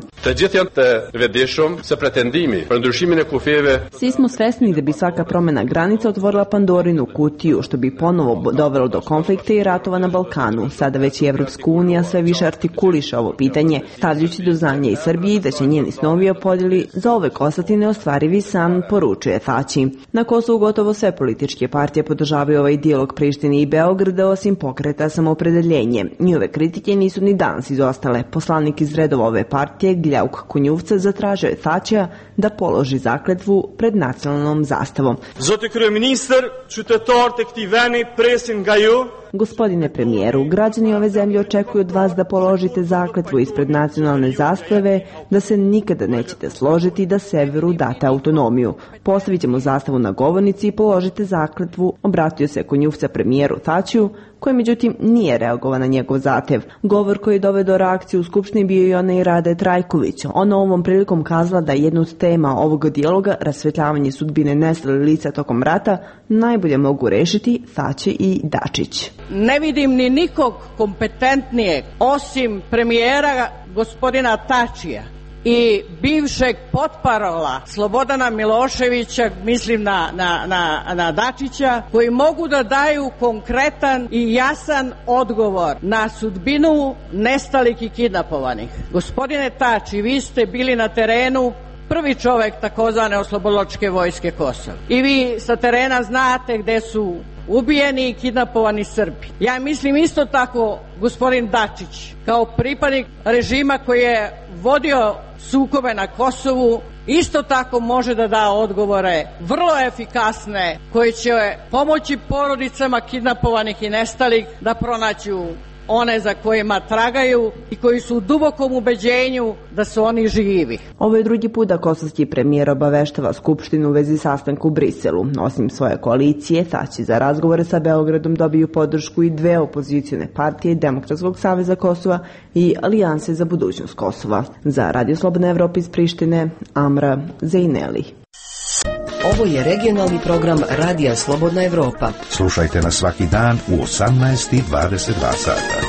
Svi smo svesni da bi svaka promjena granica otvorila Pandorinu kutiju, što bi ponovo dovelo do konflikta i ratova na Balkanu. Sada već i Evropska unija sve više artikuliše ovo pitanje, stavljajući do znanja i Srbiji da će njeni snovi o podjeli zauvek ostati neostvarivi san, poručuje Tači. Na Kosovu gotovo sve političke partije podržavaju ovaj dijalog Prištine i Beograda, osim Pokreta Samoopredeljenje. Njihove kritike nisu ni danas izostale. Poslanik iz redova ove partije, Gljauk Kunjuvca, zatražio je Tačija da položi zakletvu pred nacionalnom zastavom. Gospodine premijeru, građani ove zemlje očekuju od vas da položite zakletvu ispred nacionalne zastave, da se nikada nećete složiti da severu date autonomiju. Postavit ćemo zastavu na govornici i položite zakletvu, obratio se Kunjuvca premijeru Tačiju, koji međutim nije reagovao na njegov zahtev. Govor koji je doveo do reakcije u Skupštini bio i onaj Rade Trajković. Ona ovom prilikom kazala da je jedna od tema ovog dijaloga, rasvetljavanje sudbine nestalih lica tokom rata, najbolje mogu rešiti Tači i Dačić. Ne vidim ni nikog kompetentnijeg osim premijera gospodina Tačija i bivšeg potparola Slobodana Miloševića, mislim na Dačića, koji mogu da daju konkretan i jasan odgovor na sudbinu nestalih i kidnapovanih. Gospodine Tači, vi ste bili na terenu prvi čovek takozvane oslobodilačke vojske Kosova. I vi sa terena znate gde su ubijeni i kidnapovani Srbi. Ja mislim isto tako gospodin Dačić, kao pripadnik režima koji je vodio sukobe na Kosovu, isto tako može da da odgovore vrlo efikasne koji će pomoći porodicama kidnapovanih i nestalih da pronađu one za kojima tragaju i koji su u dubokom ubeđenju da su oni živi. Ovo je drugi put da kosovski premijer obaveštava Skupštinu u vezi sastanku u Briselu. Osim svoje koalicije, Tači za razgovore sa Beogradom dobiju podršku i dve opozicione partije, Demokratskog saveza Kosova i Alijanse za budućnost Kosova. Za Radio Slobodna Evropa iz Prištine, Amra Zejneli. Ovo je regionalni program Radija Slobodna Evropa. Slušajte nas svaki dan u 18:22 sata.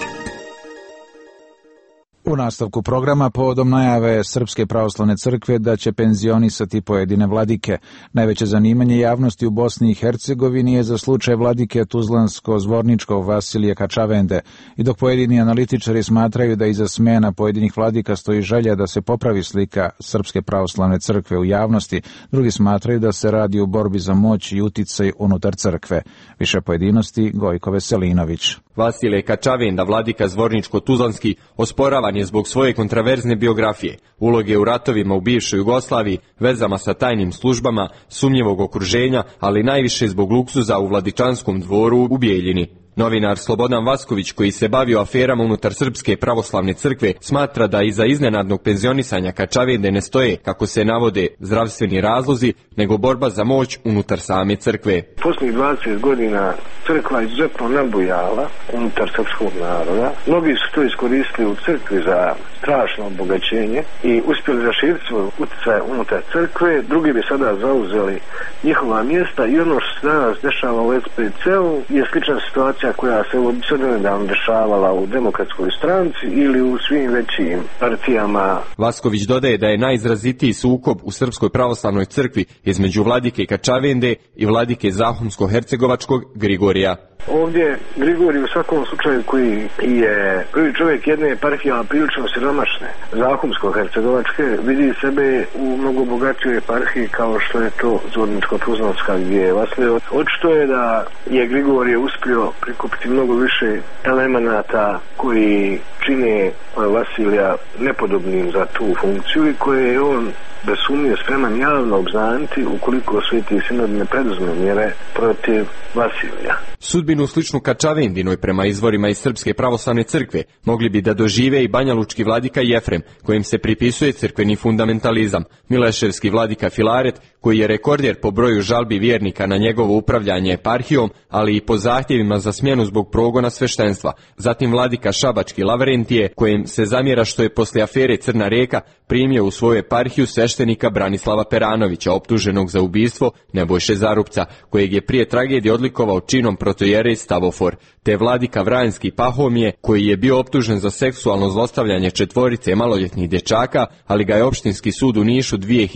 U nastavku programa povodom najave Srpske pravoslavne crkve da će penzionisati pojedine vladike. Najveće zanimanje javnosti u Bosni i Hercegovini je za slučaj vladike Tuzlansko-Zvorničkog Vasilija Kačavende. I dok pojedini analitičari smatraju da iza smena pojedinih vladika stoji želja da se popravi slika Srpske pravoslavne crkve u javnosti, drugi smatraju da se radi o borbi za moć i uticaj unutar crkve. Više pojedinosti Gojko Veselinović. Vasilije Kačavenda, vladika Zvorničko-Tuzlanski, osporavan je zbog svoje kontraverzne biografije, uloge u ratovima u bivšoj Jugoslaviji, vezama sa tajnim službama, sumnjivog okruženja, ali najviše zbog luksuza u Vladičanskom dvoru u Bijeljini. Novinar Slobodan Vasković, koji se bavio aferama unutar Srpske pravoslavne crkve, smatra da iza iznenadnog penzionisanja Kačavende ne stoje, kako se navode, zdravstveni razlozi, nego borba za moć unutar same crkve. Posljednjih 20 godina crkva izuzetno nabujala unutar srpskog naroda. Mnogi su to iskoristili u crkvi za strašno obogaćenje i uspjeli raširiti svoj utjecaj unutar crkve. Drugi bi sada zauzeli njihova mjesta i ono što se danas dešava u SPC-u je slična situacija koja se nedavno dešavala u Demokratskoj stranci ili u svim većim partijama. Vasković dodaje da je najizrazitiji sukob u Srpskoj pravoslavnoj crkvi između vladike Kačavende i vladike Zahumsko-Hercegovačkog Grigorija. Ovdje Grigorij u svakom slučaju koji je prvi čovjek jedne eparhije, a prilično siromašne, Zahumsko-Hercegovačke, vidi sebe u mnogo bogatijoj eparhiji kao što je to Zvorničko-Tuzlanska gdje je Vasilije. Očito je da je Grigorije uspio prikupiti mnogo više elemenata koji čine Vasilija nepodobnim za tu funkciju i koje je on bez sumnje spreman javno obznaniti ukoliko Sveti Sinod ne preduzme mjere protiv Vasilija. Sudbinu sličnu Kačavendinoj prema izvorima iz Srpske pravoslavne crkve mogli bi da dožive i banjalučki vladika Jefrem, kojim se pripisuje crkveni fundamentalizam, Mileševski vladika Filaret, koji je rekorder po broju žalbi vjernika na njegovo upravljanje eparhijom, ali i po zahtjevima za smjenu zbog progona sveštenstva. Zatim vladika Šabački Lavrentije, kojem se zamjera što je poslije afere Crna reka primio u svoju eparhiju sveštenika Branislava Peranovića, optuženog za ubistvo Nebojše Zarupca, kojeg je prije tragedije odlikovao činom protojerej Stavofor, te vladika Vranjski Pahomije, koji je bio optužen za seksualno zlostavljanje 4 maloljetnih dječaka, ali ga je opštinski sud u Nišu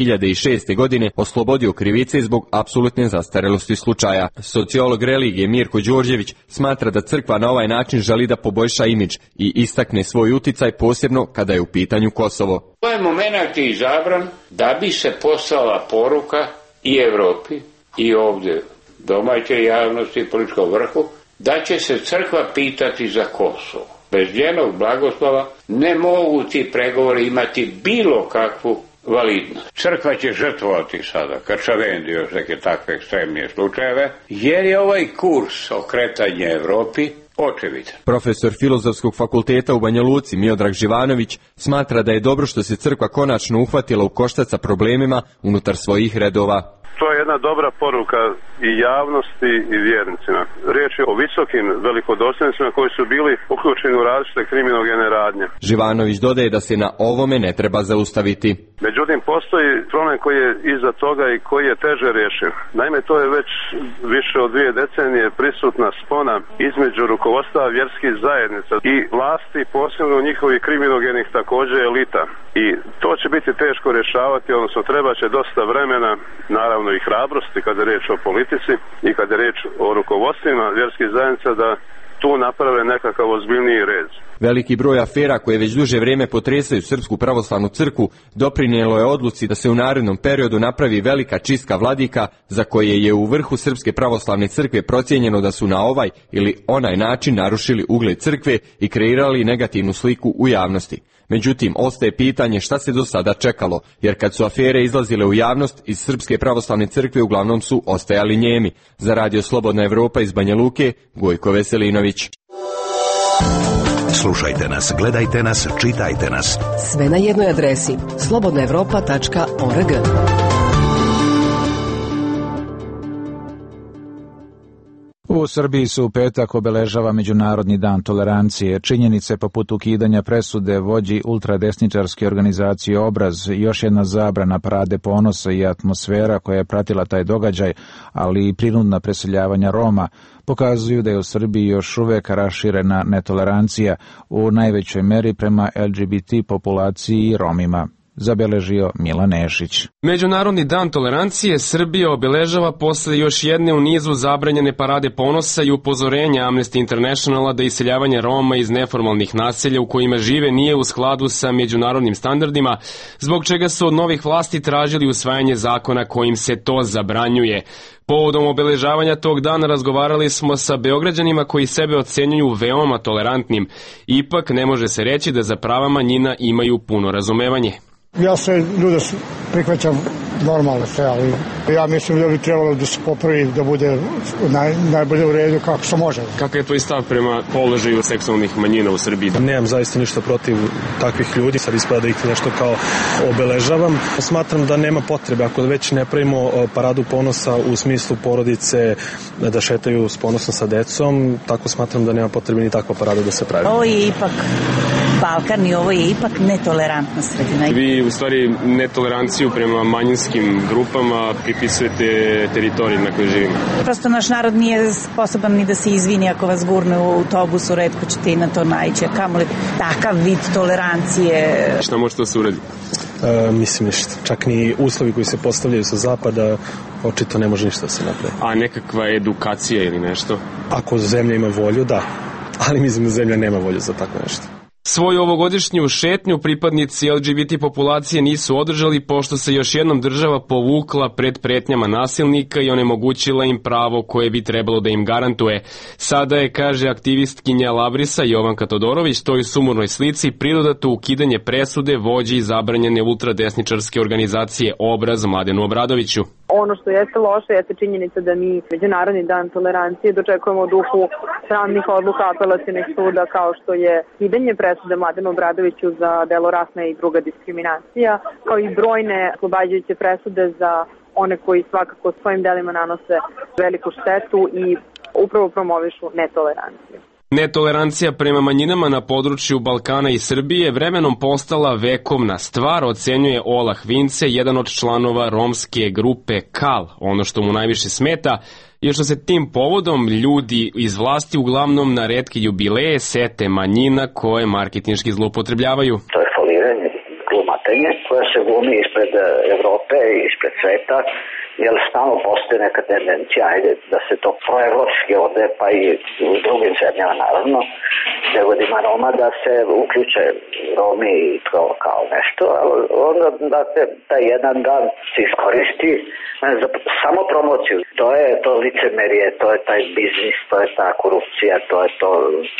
2006. godine oslobodio krivice zbog apsolutne zastarelosti slučaja. Sociolog religije Mirko Đorđević smatra da crkva na ovaj način želi da poboljša imidž i istakne svoj uticaj, posebno kada je u pitanju Kosovo. To je moment izabran da bi se poslala poruka i Evropi i ovdje domaćoj javnosti i političkom vrhu da će se crkva pitati za Kosovo. Bez njenog blagoslova ne mogu ti pregovori imati bilo kakvu validnost. Crkva će žrtvovati sada Kačavendi još neke takve ekstremnije slučajeve, jer je ovaj kurs okretanja Evropi očevidan. Profesor Filozofskog fakulteta u Banja Luci Miodrag Živanović smatra da je dobro što se crkva konačno uhvatila u koštac sa problemima unutar svojih redova. To je jedna dobra poruka i javnosti i vjernicima. Riječ je o visokim velikodostojnicima koji su bili uključeni u različite kriminogene radnje. Živanović dodaje da se na ovome ne treba zaustaviti. Međutim, postoji problem koji je iza toga i koji je teže rješiv. Naime, to je već više od 2 decenije prisutna spona između rukovodstva vjerskih zajednica i vlasti, posebno njihovih kriminogenih također elita. I to će biti teško rješavati, odnosno treba će dosta vremena, naravno i hrabrosti kada je riječ o politici i kada je riječ o rukovodstvima vjerskih zajednica da tu naprave nekakav ozbiljniji red. Veliki broj afera koje već duže vrijeme potresaju Srpsku pravoslavnu crkvu doprinijelo je odluci da se u narednom periodu napravi velika čistka vladika, za koje je u vrhu Srpske pravoslavne crkve procijenjeno da su na ovaj ili onaj način narušili ugled crkve i kreirali negativnu sliku u javnosti. Međutim, ostaje pitanje šta se do sada čekalo, jer kad su afere izlazile u javnost, iz Srpske pravoslavne crkve uglavnom su ostajali njemi. Za Radio Slobodna Evropa iz Banja Luke, Gojko Veselinović. Slušajte nas, gledajte nas, čitajte nas. Sve na jednoj adresi slobodnaevropa.org. U Srbiji se u petak obeležava Međunarodni dan tolerancije. Činjenice poput ukidanja presude vođi ultradesničarske organizacije Obraz, još jedna zabrana parade ponosa i atmosfera koja je pratila taj događaj, ali i prinudna preseljavanja Roma, pokazuju da je u Srbiji još uvijek raširena netolerancija, u najvećoj meri prema LGBT populaciji i Romima. Zabeležio Milan Nešić. Međunarodni dan tolerancije Srbija obeležava posle još jedne u nizu zabranjene parade ponosa i upozorenja Amnesty Internationala da iseljavanje Roma iz neformalnih naselja u kojima žive nije u skladu sa međunarodnim standardima, zbog čega su od novih vlasti tražili usvajanje zakona kojim se to zabranjuje. Povodom obeležavanja tog dana razgovarali smo sa Beograđanima koji sebe ocenjuju veoma tolerantnim. Ipak ne može se reći da za prava manjina imaju puno razumevanje. Ja sve ljude prihvaćam normalno sve, ali ja mislim da bi trebalo da se popravi, da bude najbolje u redu kako se može. Kakav je tvoj stav prema položaju seksualnih manjina u Srbiji? Nemam zaista ništa protiv takvih ljudi, sad ispada da ih nešto kao obeležavam. Smatram da nema potrebe, ako već ne pravimo paradu ponosa u smislu porodice da šetaju s ponosom sa decom, tako smatram da nema potrebe ni takva parada da se pravi. Ovo je ipak Balkan i ovo je ipak netolerantna sredina. Vi u stvari netoleranciju prema manjinskim grupama pripisujete teritoriji na kojoj živimo. Prosto naš narod nije sposoban ni da se izvini ako vas gurne u autobusu, retko ćete i na to naići. Kamoli takav vid tolerancije. Šta može to se uraditi? Mislim ništa. Čak ni uslovi koji se postavljaju sa zapada očito ne može ništa da se napravi. A nekakva edukacija ili nešto? Ako zemlja ima volju, da. Ali mislim da zemlja nema volju za tako nešto. Svoju ovogodišnju šetnju pripadnici LGBT populacije nisu održali pošto se još jednom država povukla pred pretnjama nasilnika i onemogućila im pravo koje bi trebalo da im garantuje. Sada je, kaže aktivistkinja Labrisa Jovanka Todorović, toj sumornoj slici pridodato ukidanje presude vođi zabranjene ultradesničarske organizacije Obraz Mladenu Obradoviću. Ono što jeste loše jeste činjenica da mi Međunarodni dan tolerancije dočekujemo u duhu sramnih odluka apelacionih suda kao što je ukidanje presude Mladenu Obradoviću za delo rasna i druga diskriminacija, kao i brojne oslobađajuće presude za one koji svakako svojim delima nanose veliku štetu i upravo promovišu netoleranciju. Netolerancija prema manjinama na području Balkana i Srbije vremenom postala vekovna stvar, ocenjuje Olah Vince, jedan od članova romske grupe KAL. Ono što mu najviše smeta je što se tim povodom ljudi iz vlasti uglavnom na retke jubileje sete manjina koje marketinški zloupotrebljavaju. To je foliranje, glumatenje koje se glumi ispred Evrope i ispred sveta, jer stalno postoji neka tendencija, ajde, da se to proevropski ode, pa i u drugim zemljama naravno, negodima Roma, da se uključe Romi i to kao nešto, ali onda da taj jedan dan se iskoristi za samo promociju. To je to licemerije, to je taj biznis, to je ta korupcija, to je to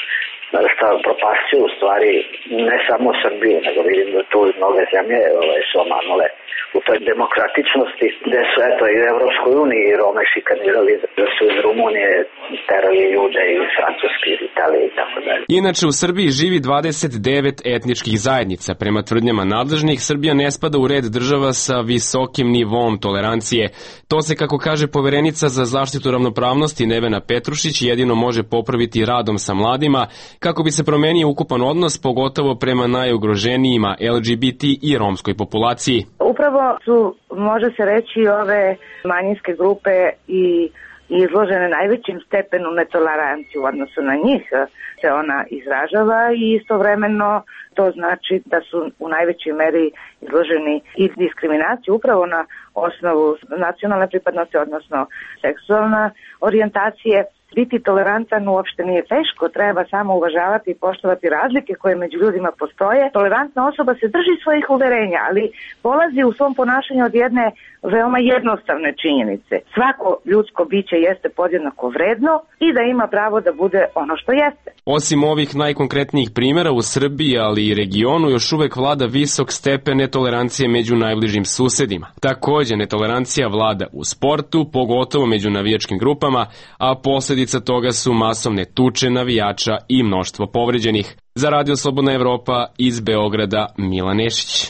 šta propasio u stvari ne samo Srbiju, nego vidim da tu mnoge zemlje su omanule u toj demokratičnosti, gde su eto i u Evropskoj uniji i Rome šikanirali, da su iz Rumunije terali ljude i Francuske, iz Italije i tako dalje. Inače u Srbiji živi 29 etničkih zajednica. Prema tvrdnjama nadležnih, Srbija ne spada u red država sa visokim nivom tolerancije. To se, kako kaže poverenica za zaštitu ravnopravnosti Nevena Petrušić, jedino može popraviti radom sa mladima kako bi se promenio ukupan odnos, pogotovo prema najugroženijima LGBT i romskoj populaciji. Upravo su, može se reći, ove manjinske grupe i izložene najvećim stepenu netolerancije u odnosu na njih se ona izražava i istovremeno to znači da su u najvećoj meri izloženi i diskriminaciji upravo na osnovu nacionalne pripadnosti, odnosno seksualne orijentacije. Biti tolerantan uopšte nije teško, treba samo uvažavati i poštovati razlike koje među ljudima postoje. Tolerantna osoba se drži svojih uverenja, ali polazi u svom ponašanju od jedne veoma jednostavne činjenice. Svako ljudsko biće jeste podjednako vredno i da ima pravo da bude ono što jeste. Osim ovih najkonkretnijih primjera u Srbiji, ali i regionu, još uvek vlada visok stepen netolerancije među najbližim susedima. Takođe, netolerancija vlada u sportu, pogotovo među navijačkim grupama, a posledica toga su masovne tuče navijača i mnoštvo povređenih. Za Radio Slobodna Evropa iz Beograda, Milan Nešić.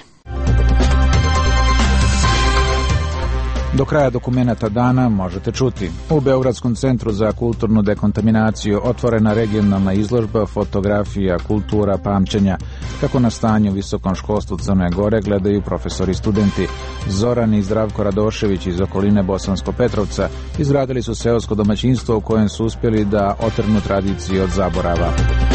Do kraja dokumenata dana možete čuti. U Beogradskom centru za kulturnu dekontaminaciju otvorena regionalna izložba fotografija, kultura, pamćenja. Kako na stanje u visokom školstvu Crne Gore gledaju profesori i studenti. Zoran i Zdravko Radošević iz okoline Bosansko Petrovca izgradili su seosko domaćinstvo u kojem su uspjeli da otrgnu tradiciju od zaborava.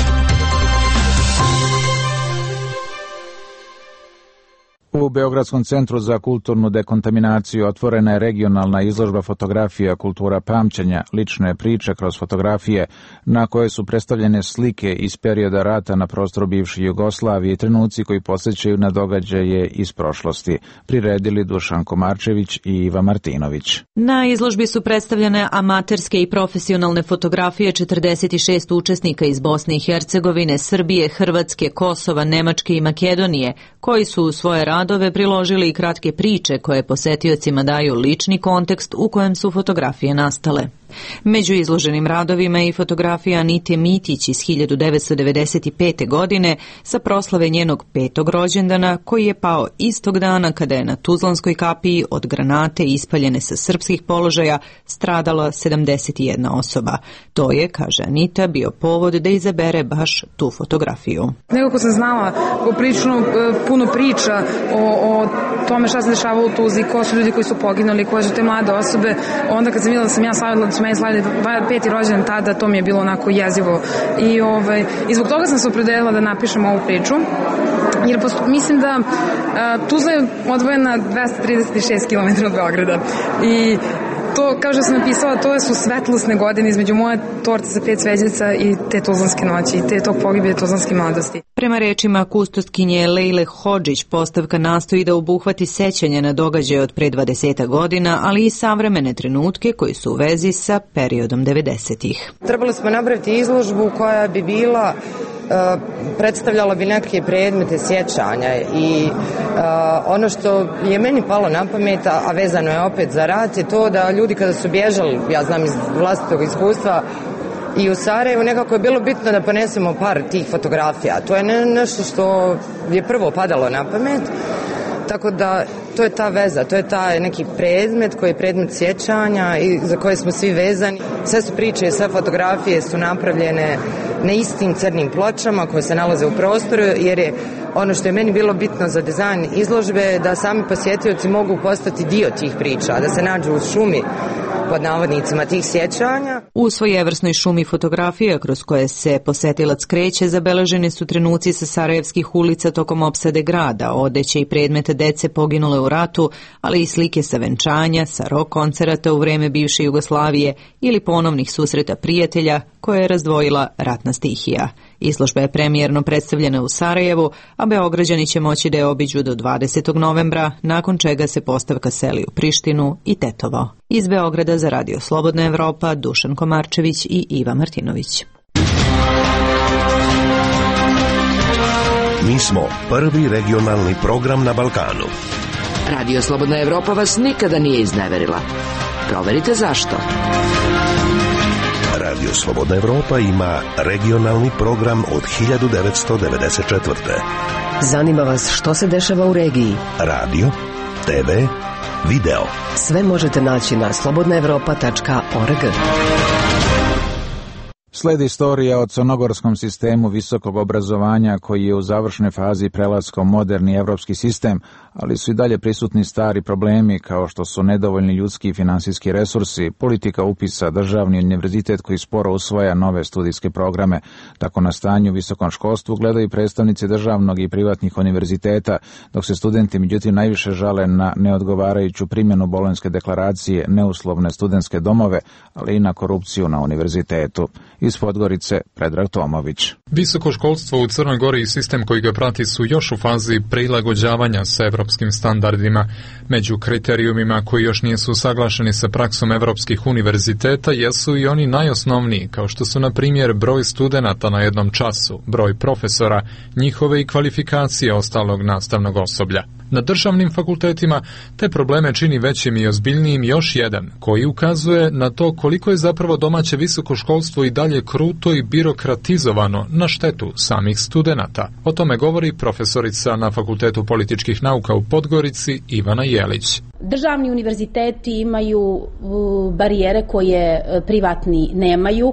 U Beogradskom centru za kulturnu dekontaminaciju otvorena je regionalna izložba fotografija, kultura pamćenja, lične priče kroz fotografije, na koje su predstavljene slike iz perioda rata na prostoru bivše Jugoslavije i trenuci koji podsjećaju na događaje iz prošlosti. Priredili Dušan Komarčević i Iva Martinović. Na izložbi su predstavljene amaterske i profesionalne fotografije 46 učesnika iz Bosne i Hercegovine, Srbije, Hrvatske, Kosova, Nemačke i Makedonije, koji su u svoje radove priložili i kratke priče koje posetiocima daju lični kontekst u kojem su fotografije nastale. Među izloženim radovima je i fotografija Anite Mitić iz 1995. godine sa proslave njenog 5. rođendana, koji je pao istog dana kada je na Tuzlanskoj kapiji od granate ispaljene sa srpskih položaja stradala 71 osoba. To je, kaže Anita, bio povod da izabere baš tu fotografiju. Nekako sam znala poprično puno priča o tome šta se dešava u Tuzli, ko su ljudi koji su poginuli, koje su te mlade osobe. Onda kad sam videla da sam ja slavila, da su meni slavili 5. rođendan tada, to mi je bilo onako jezivo. I zbog toga sam se opredelila da napišem ovu priču, jer mislim da Tuzla je odvojena 236 km od Beograda i To, kao što sam napisala, to su svetlosne godine između moje torte za 5 sveđeca i te Tuzlanske noći i tog pogibije Tuzlanske mladosti. Prema rečima kustoskinje Lejle Hodžić, postavka nastoji da obuhvati sećanje na događaje od pre 20 godina, ali i savremene trenutke koji su u vezi sa periodom 90-ih. Trebali smo napraviti izložbu koja bi bila predstavljala bi neke predmete sjećanja i ono što je meni palo na pamet, a vezano je opet za rat, je to da ljudi kada su bježali, ja znam iz vlastitog iskustva, i u Sarajevu nekako je bilo bitno da ponesemo par tih fotografija. To je nešto što je prvo padalo na pamet, tako da to je ta veza, to je taj neki predmet koji je predmet sjećanja i za koje smo svi vezani. Sve su priče, sve fotografije su napravljene na istim crnim pločama koje se nalaze u prostoru, jer je ono što je meni bilo bitno za dizajn izložbe da sami posjetioci mogu postati dio tih priča, da se nađu u šumi pod navodnicima tih sjećanja. U svojevrsnoj šumi fotografija kroz koje se posetilac kreće zabeleženi su trenuci sa sarajevskih ulica tokom opsade grada, odeće i predmete dece poginule u ratu, ali i slike sa venčanja, sa rock koncerata u vreme bivše Jugoslavije ili ponovnih susreta prijatelja koje je razdvojila ratna stihija. Izložba je premijerno predstavljena u Sarajevu, a Beograđani će moći da je obiđu do 20. novembra, nakon čega se postavka seli u Prištinu i Tetovo. Iz Beograda za Radio Slobodna Evropa, Dušan Komarčević i Iva Martinović. Mi smo prvi regionalni program na Balkanu. Radio Slobodna Evropa vas nikada nije izneverila. Proverite zašto. Radio Slobodna Evropa ima regionalni program od 1994. Zanima vas što se dešava u regiji? Radio, TV, video. Sve možete naći na slobodnaevropa.org. Sledi istorija o crnogorskom sistemu visokog obrazovanja koji je u završnoj fazi prelaska u moderni evropski sistem, ali su i dalje prisutni stari problemi kao što su nedovoljni ljudski i finansijski resursi, politika upisa, državni univerzitet koji sporo usvaja nove studijske programe. Tako na stanju u visokom školstvu gledaju predstavnici državnog i privatnih univerziteta, dok se studenti međutim najviše žale na neodgovarajuću primjenu Bolonjske deklaracije, neuslovne studentske domove, ali i na korupciju na univerzitetu. Iz Podgorice, Predrag Tomović. Visoko školstvo u Crnoj Gori i sistem koji ga prati su još u fazi prilagođavanja sa evropskim standardima. Među kriterijumima koji još nisu usaglašeni sa praksom evropskih univerziteta jesu i oni najosnovniji, kao što su na primjer broj studenata na jednom času, broj profesora, njihove i kvalifikacije ostalog nastavnog osoblja. Na državnim fakultetima te probleme čini većim i ozbiljnijim još jedan, koji ukazuje na to koliko je zapravo domaće visoko školstvo i dalje kruto i birokratizovano na štetu samih studenata. O tome govori profesorica na Fakultetu političkih nauka u Podgorici Ivana Jelić. Državni univerziteti imaju barijere koje privatni nemaju,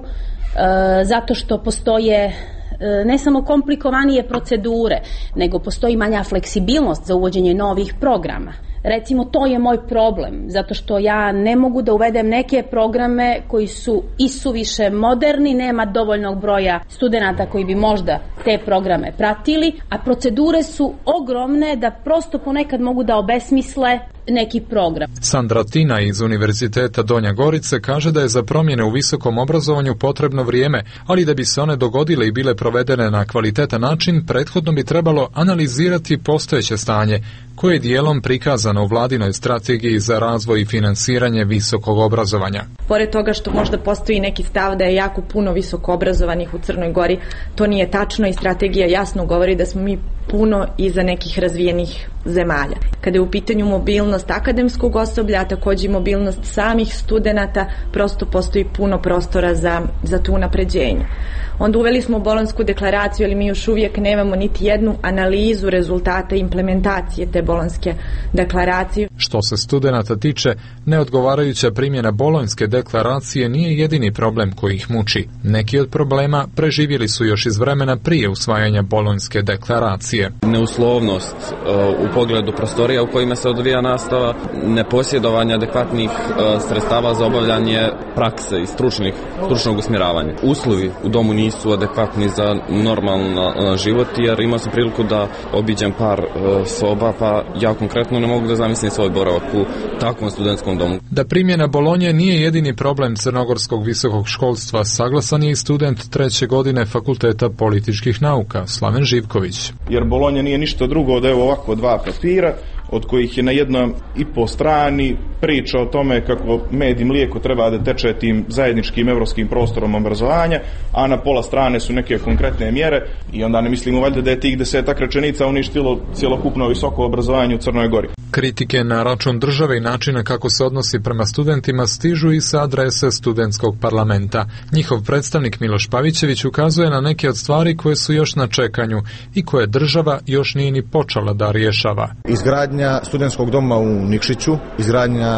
zato što postoje ne samo komplikovanije procedure, nego postoji manja fleksibilnost za uvođenje novih programa. Recimo, to je moj problem, zato što ja ne mogu da uvedem neke programe koji su isuviše moderni, nema dovoljnog broja studenata koji bi možda te programe pratili, a procedure su ogromne da prosto ponekad mogu da obesmisle neki program. Sandra Tina iz Univerziteta Donja Gorice kaže da je za promjene u visokom obrazovanju potrebno vrijeme, ali da bi se one dogodile i bile provedene na kvalitetan način, prethodno bi trebalo analizirati postojeće stanje, koje je dijelom prikazano u vladinoj strategiji za razvoj i finansiranje visokog obrazovanja. Pored toga što možda postoji neki stav da je jako puno visoko obrazovanih u Crnoj Gori, to nije tačno i strategija jasno govori da smo mi puno iza nekih razvijenih zemalja. Kada je u pitanju mobilnost akademskog osoblja, a također mobilnost samih studenata, prosto postoji puno prostora za tu unapređenje. Onda uveli smo Bolonjsku deklaraciju, ali mi još uvijek nemamo niti jednu analizu rezultata implementacije te Bolonjske deklaracije. Što se studenata tiče, neodgovarajuća primjena Bolonjske deklaracije nije jedini problem koji ih muči. Neki od problema preživjeli su još iz vremena prije usvajanja Bolonjske deklaracije. Neuslovnost u pogledu prostorija u kojima se odvija nastava, neposjedovanje adekvatnih sredstava za obavljanje prakse i stručnog usmjeravanja. Uslovi u domu nisu adekvatni za normalan život, jer imao sam priliku da obiđem par soba, pa ja konkretno ne mogu da zamislim svoj boravak u takvom studentskom domu. Da primjena Bolonje nije jedini problem crnogorskog visokog školstva, saglasan je i student 3. godine Fakulteta političkih nauka, Slaven Živković. Jer Bolonja nije ništa drugo od ovako 2 papira, od kojih je na 1,5 strani priča o tome kako med i mlijeko treba da teče tim zajedničkim evropskim prostorom obrazovanja, a na pola strane su neke konkretne mjere i onda ne mislimo valjda da je tih 10 rečenica uništilo cjelokupno visoko obrazovanje u Crnoj Gori. Kritike na račun države i načina kako se odnosi prema studentima stižu i sa adrese studentskog parlamenta. Njihov predstavnik Miloš Pavićević ukazuje na neke od stvari koje su još na čekanju i koje država još nije ni počela da rješava. Izgradnja studentskog doma u Nikšiću, izgradnja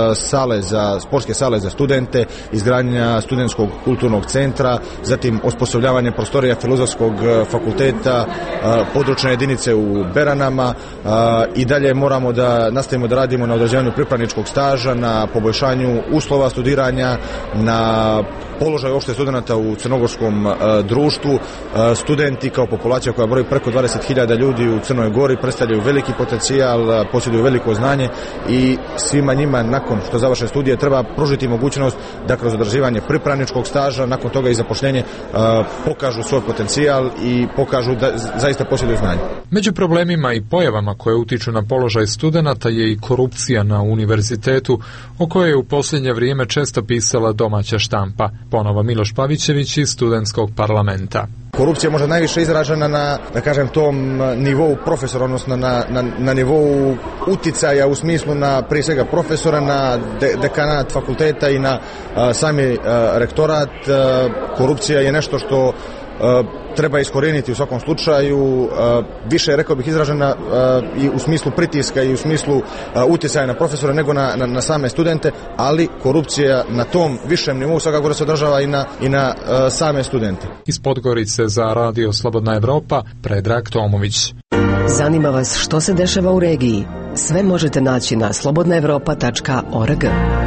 sportske sale za studente, izgradnja studentskog kulturnog centra, zatim osposobljavanje prostorija Filozofskog fakulteta, područne jedinice u Beranama i dalje moramo da nastavimo da radimo na odrađivanju pripravničkog staža, na poboljšanju uslova studiranja, na položaju opšte studenta u crnogorskom društvu. Studenti kao populacija koja broji preko 20.000 ljudi u Crnoj Gori predstavljaju veliki potencijal, posjeduju veliko znanje i svima njima nakon što završe studije treba pružiti mogućnost da kroz odrađivanje pripravničkog staža, nakon toga i zapošljenje, pokažu svoj potencijal i pokažu da zaista posjeduju znanje. Među problemima i pojavama koje utiču na položaj studenata je i korupcija na univerzitetu, o kojoj je u posljednje vrijeme često pisala domaća štampa. Ponovo Miloš Pavićević iz studentskog parlamenta. Korupcija je možda najviše izražena na, da kažem, tom nivou profesora, odnosno na nivou uticaja u smislu na prije svega profesora, na dekanat fakulteta i na sami rektorat. Korupcija je nešto što treba iskorijeniti u svakom slučaju, više, rekao bih, izražena i u smislu pritiska i u smislu utjecaja na profesore nego na same studente, ali korupcija na tom višem nivou svakako da se odražava i na same studente. Iz Podgorice za Radio Slobodna Evropa, Predrag Tomović. Zanima vas što se dešava u regiji? Sve možete naći na slobodnaevropa.org.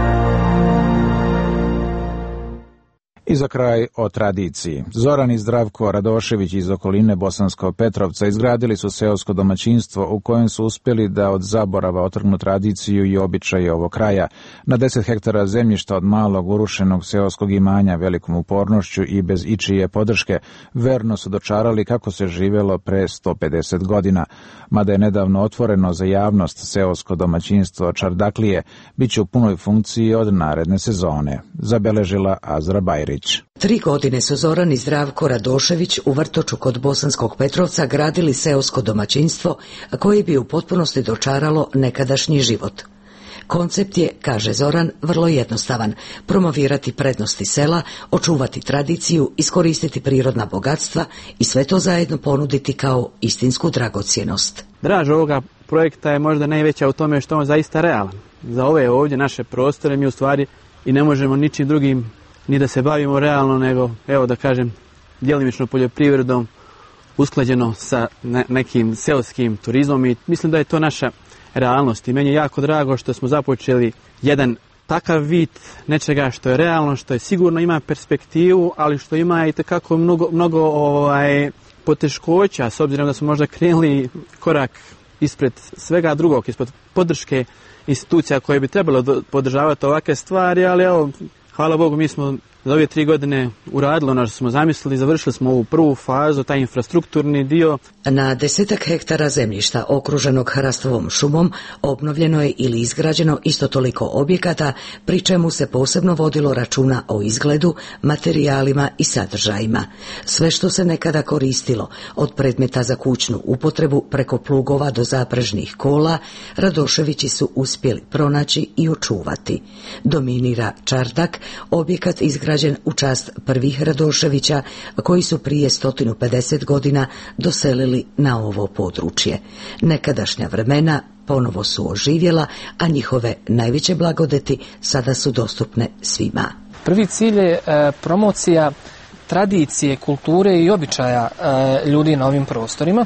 I za kraj o tradiciji. Zoran i Zdravko Radošević iz okoline Bosanskog Petrovca izgradili su seosko domaćinstvo u kojem su uspjeli da od zaborava otrgnu tradiciju i običaje ovog kraja. Na 10 hektara zemljišta od malog urušenog seoskog imanja velikom upornošću i bez ičije podrške verno su dočarali kako se živjelo pre 150 godina. Mada je nedavno otvoreno za javnost seosko domaćinstvo Čardaklije, bit će u punoj funkciji od naredne sezone, zabeležila Azra Bajrić. 3 godine su Zoran i Zdravko Radošević u Vrtoču kod Bosanskog Petrovca gradili seosko domaćinstvo koje bi u potpunosti dočaralo nekadašnji život. Koncept je, kaže Zoran, vrlo jednostavan: promovirati prednosti sela, očuvati tradiciju, iskoristiti prirodna bogatstva i sve to zajedno ponuditi kao istinsku dragocjenost. Draž ovoga projekta je možda najveća u tome što on zaista realan. Za ove ovdje naše prostore mi u stvari i ne možemo ničim drugim ni da se bavimo realno, nego, evo da kažem, djelimično poljoprivredom, usklađeno sa nekim seoskim turizmom, i mislim da je to naša realnost. I meni je jako drago što smo započeli jedan takav vid nečega što je realno, što je sigurno ima perspektivu, ali što ima i tekako mnogo poteškoća, s obzirom da smo možda krenuli korak ispred svega drugog, ispred podrške institucija koje bi trebalo podržavati ovakve stvari, ali evo, hvala Bogu, mi smo za ove 3 godine uradili ono što smo zamislili, završili smo ovu prvu fazu, taj infrastrukturni dio. Na 10 hektara zemljišta okruženog hrastovom šumom obnovljeno je ili izgrađeno isto toliko objekata, pri čemu se posebno vodilo računa o izgledu, materijalima i sadržajima. Sve što se nekada koristilo, od predmeta za kućnu upotrebu preko plugova do zaprežnih kola, Radoševići su uspjeli pronaći i očuvati. Dominira čardak, objekat izgrađen u čast prvih Radoševića koji su prije 150 godina doselili na ovo područje. Nekadašnja vremena ponovo su oživjela, a njihove najveće blagodeti sada su dostupne svima. Prvi cilj je promocija tradicije, kulture i običaja ljudi na ovim prostorima.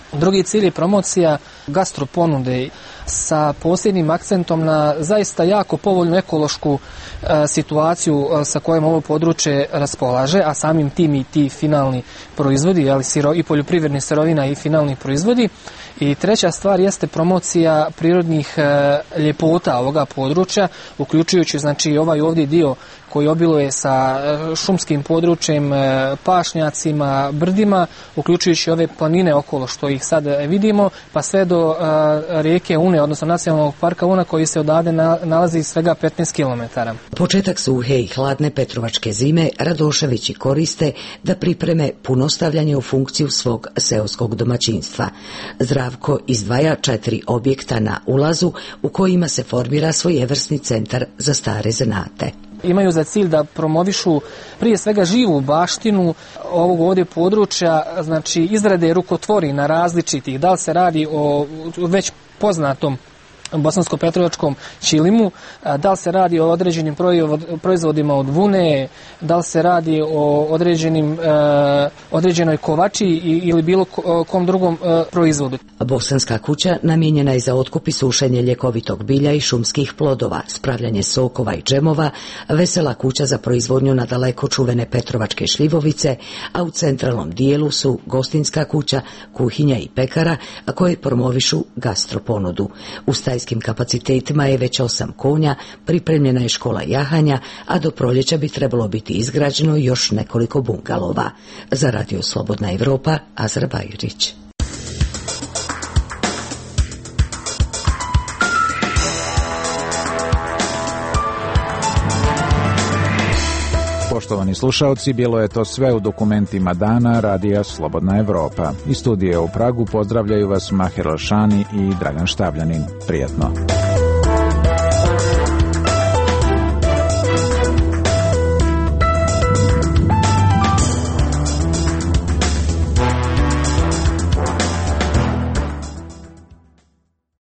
Drugi cilj je promocija gastroponude sa posebnim akcentom na zaista jako povoljnu ekološku situaciju sa kojom ovo područje raspolaže, a samim tim i ti finalni proizvodi, i poljoprivredni sirovina i finalni proizvodi. I treća stvar jeste promocija prirodnih ljepota ovoga područja, uključujući znači ovaj ovdje dio koji obiluje sa šumskim područjem, pašnjacima, brdima, uključujući ove planine okolo što ih sad vidimo, pa sve do rijeke Une, odnosno nacionalnog parka Una koji se odavde nalazi svega 15 km. Početak suhe i hladne petrovačke zime Radoševići koriste da pripreme punostavljanje u funkciju svog seoskog domaćinstva. Zdravko izdvaja 4 objekta na ulazu u kojima se formira svojevrsni centar za stare zanate. Imaju za cilj da promovišu prije svega živu baštinu ovog ovdje područja, znači izrade rukotvorina različitih, da li se radi o već poznatom bosansko-petrovačkom ćilimu, da li se radi o određenim proizvodima od vune, da li se radi o određenoj kovači ili bilo kom drugom proizvodu. Bosanska kuća namijenjena je za otkup i sušenje ljekovitog bilja i šumskih plodova, spravljanje sokova i džemova, vesela kuća za proizvodnju na daleko čuvene petrovačke šljivovice, a u centralnom dijelu su gostinska kuća, kuhinja i pekara koje promovišu gastroponudu. U stajskim kapacitetima je već 8 konja, pripremljena je škola jahanja, a do proljeća bi trebalo biti izgrađeno još nekoliko bungalova. Za Radio Slobodna Evropa, Azra Bajrić. Poštovani slušaoci, bilo je to sve u dokumentima dana Radija Slobodna Evropa. Iz studija u Pragu pozdravljaju vas Maher Alšani i Dragan Štavljanin. Prijetno.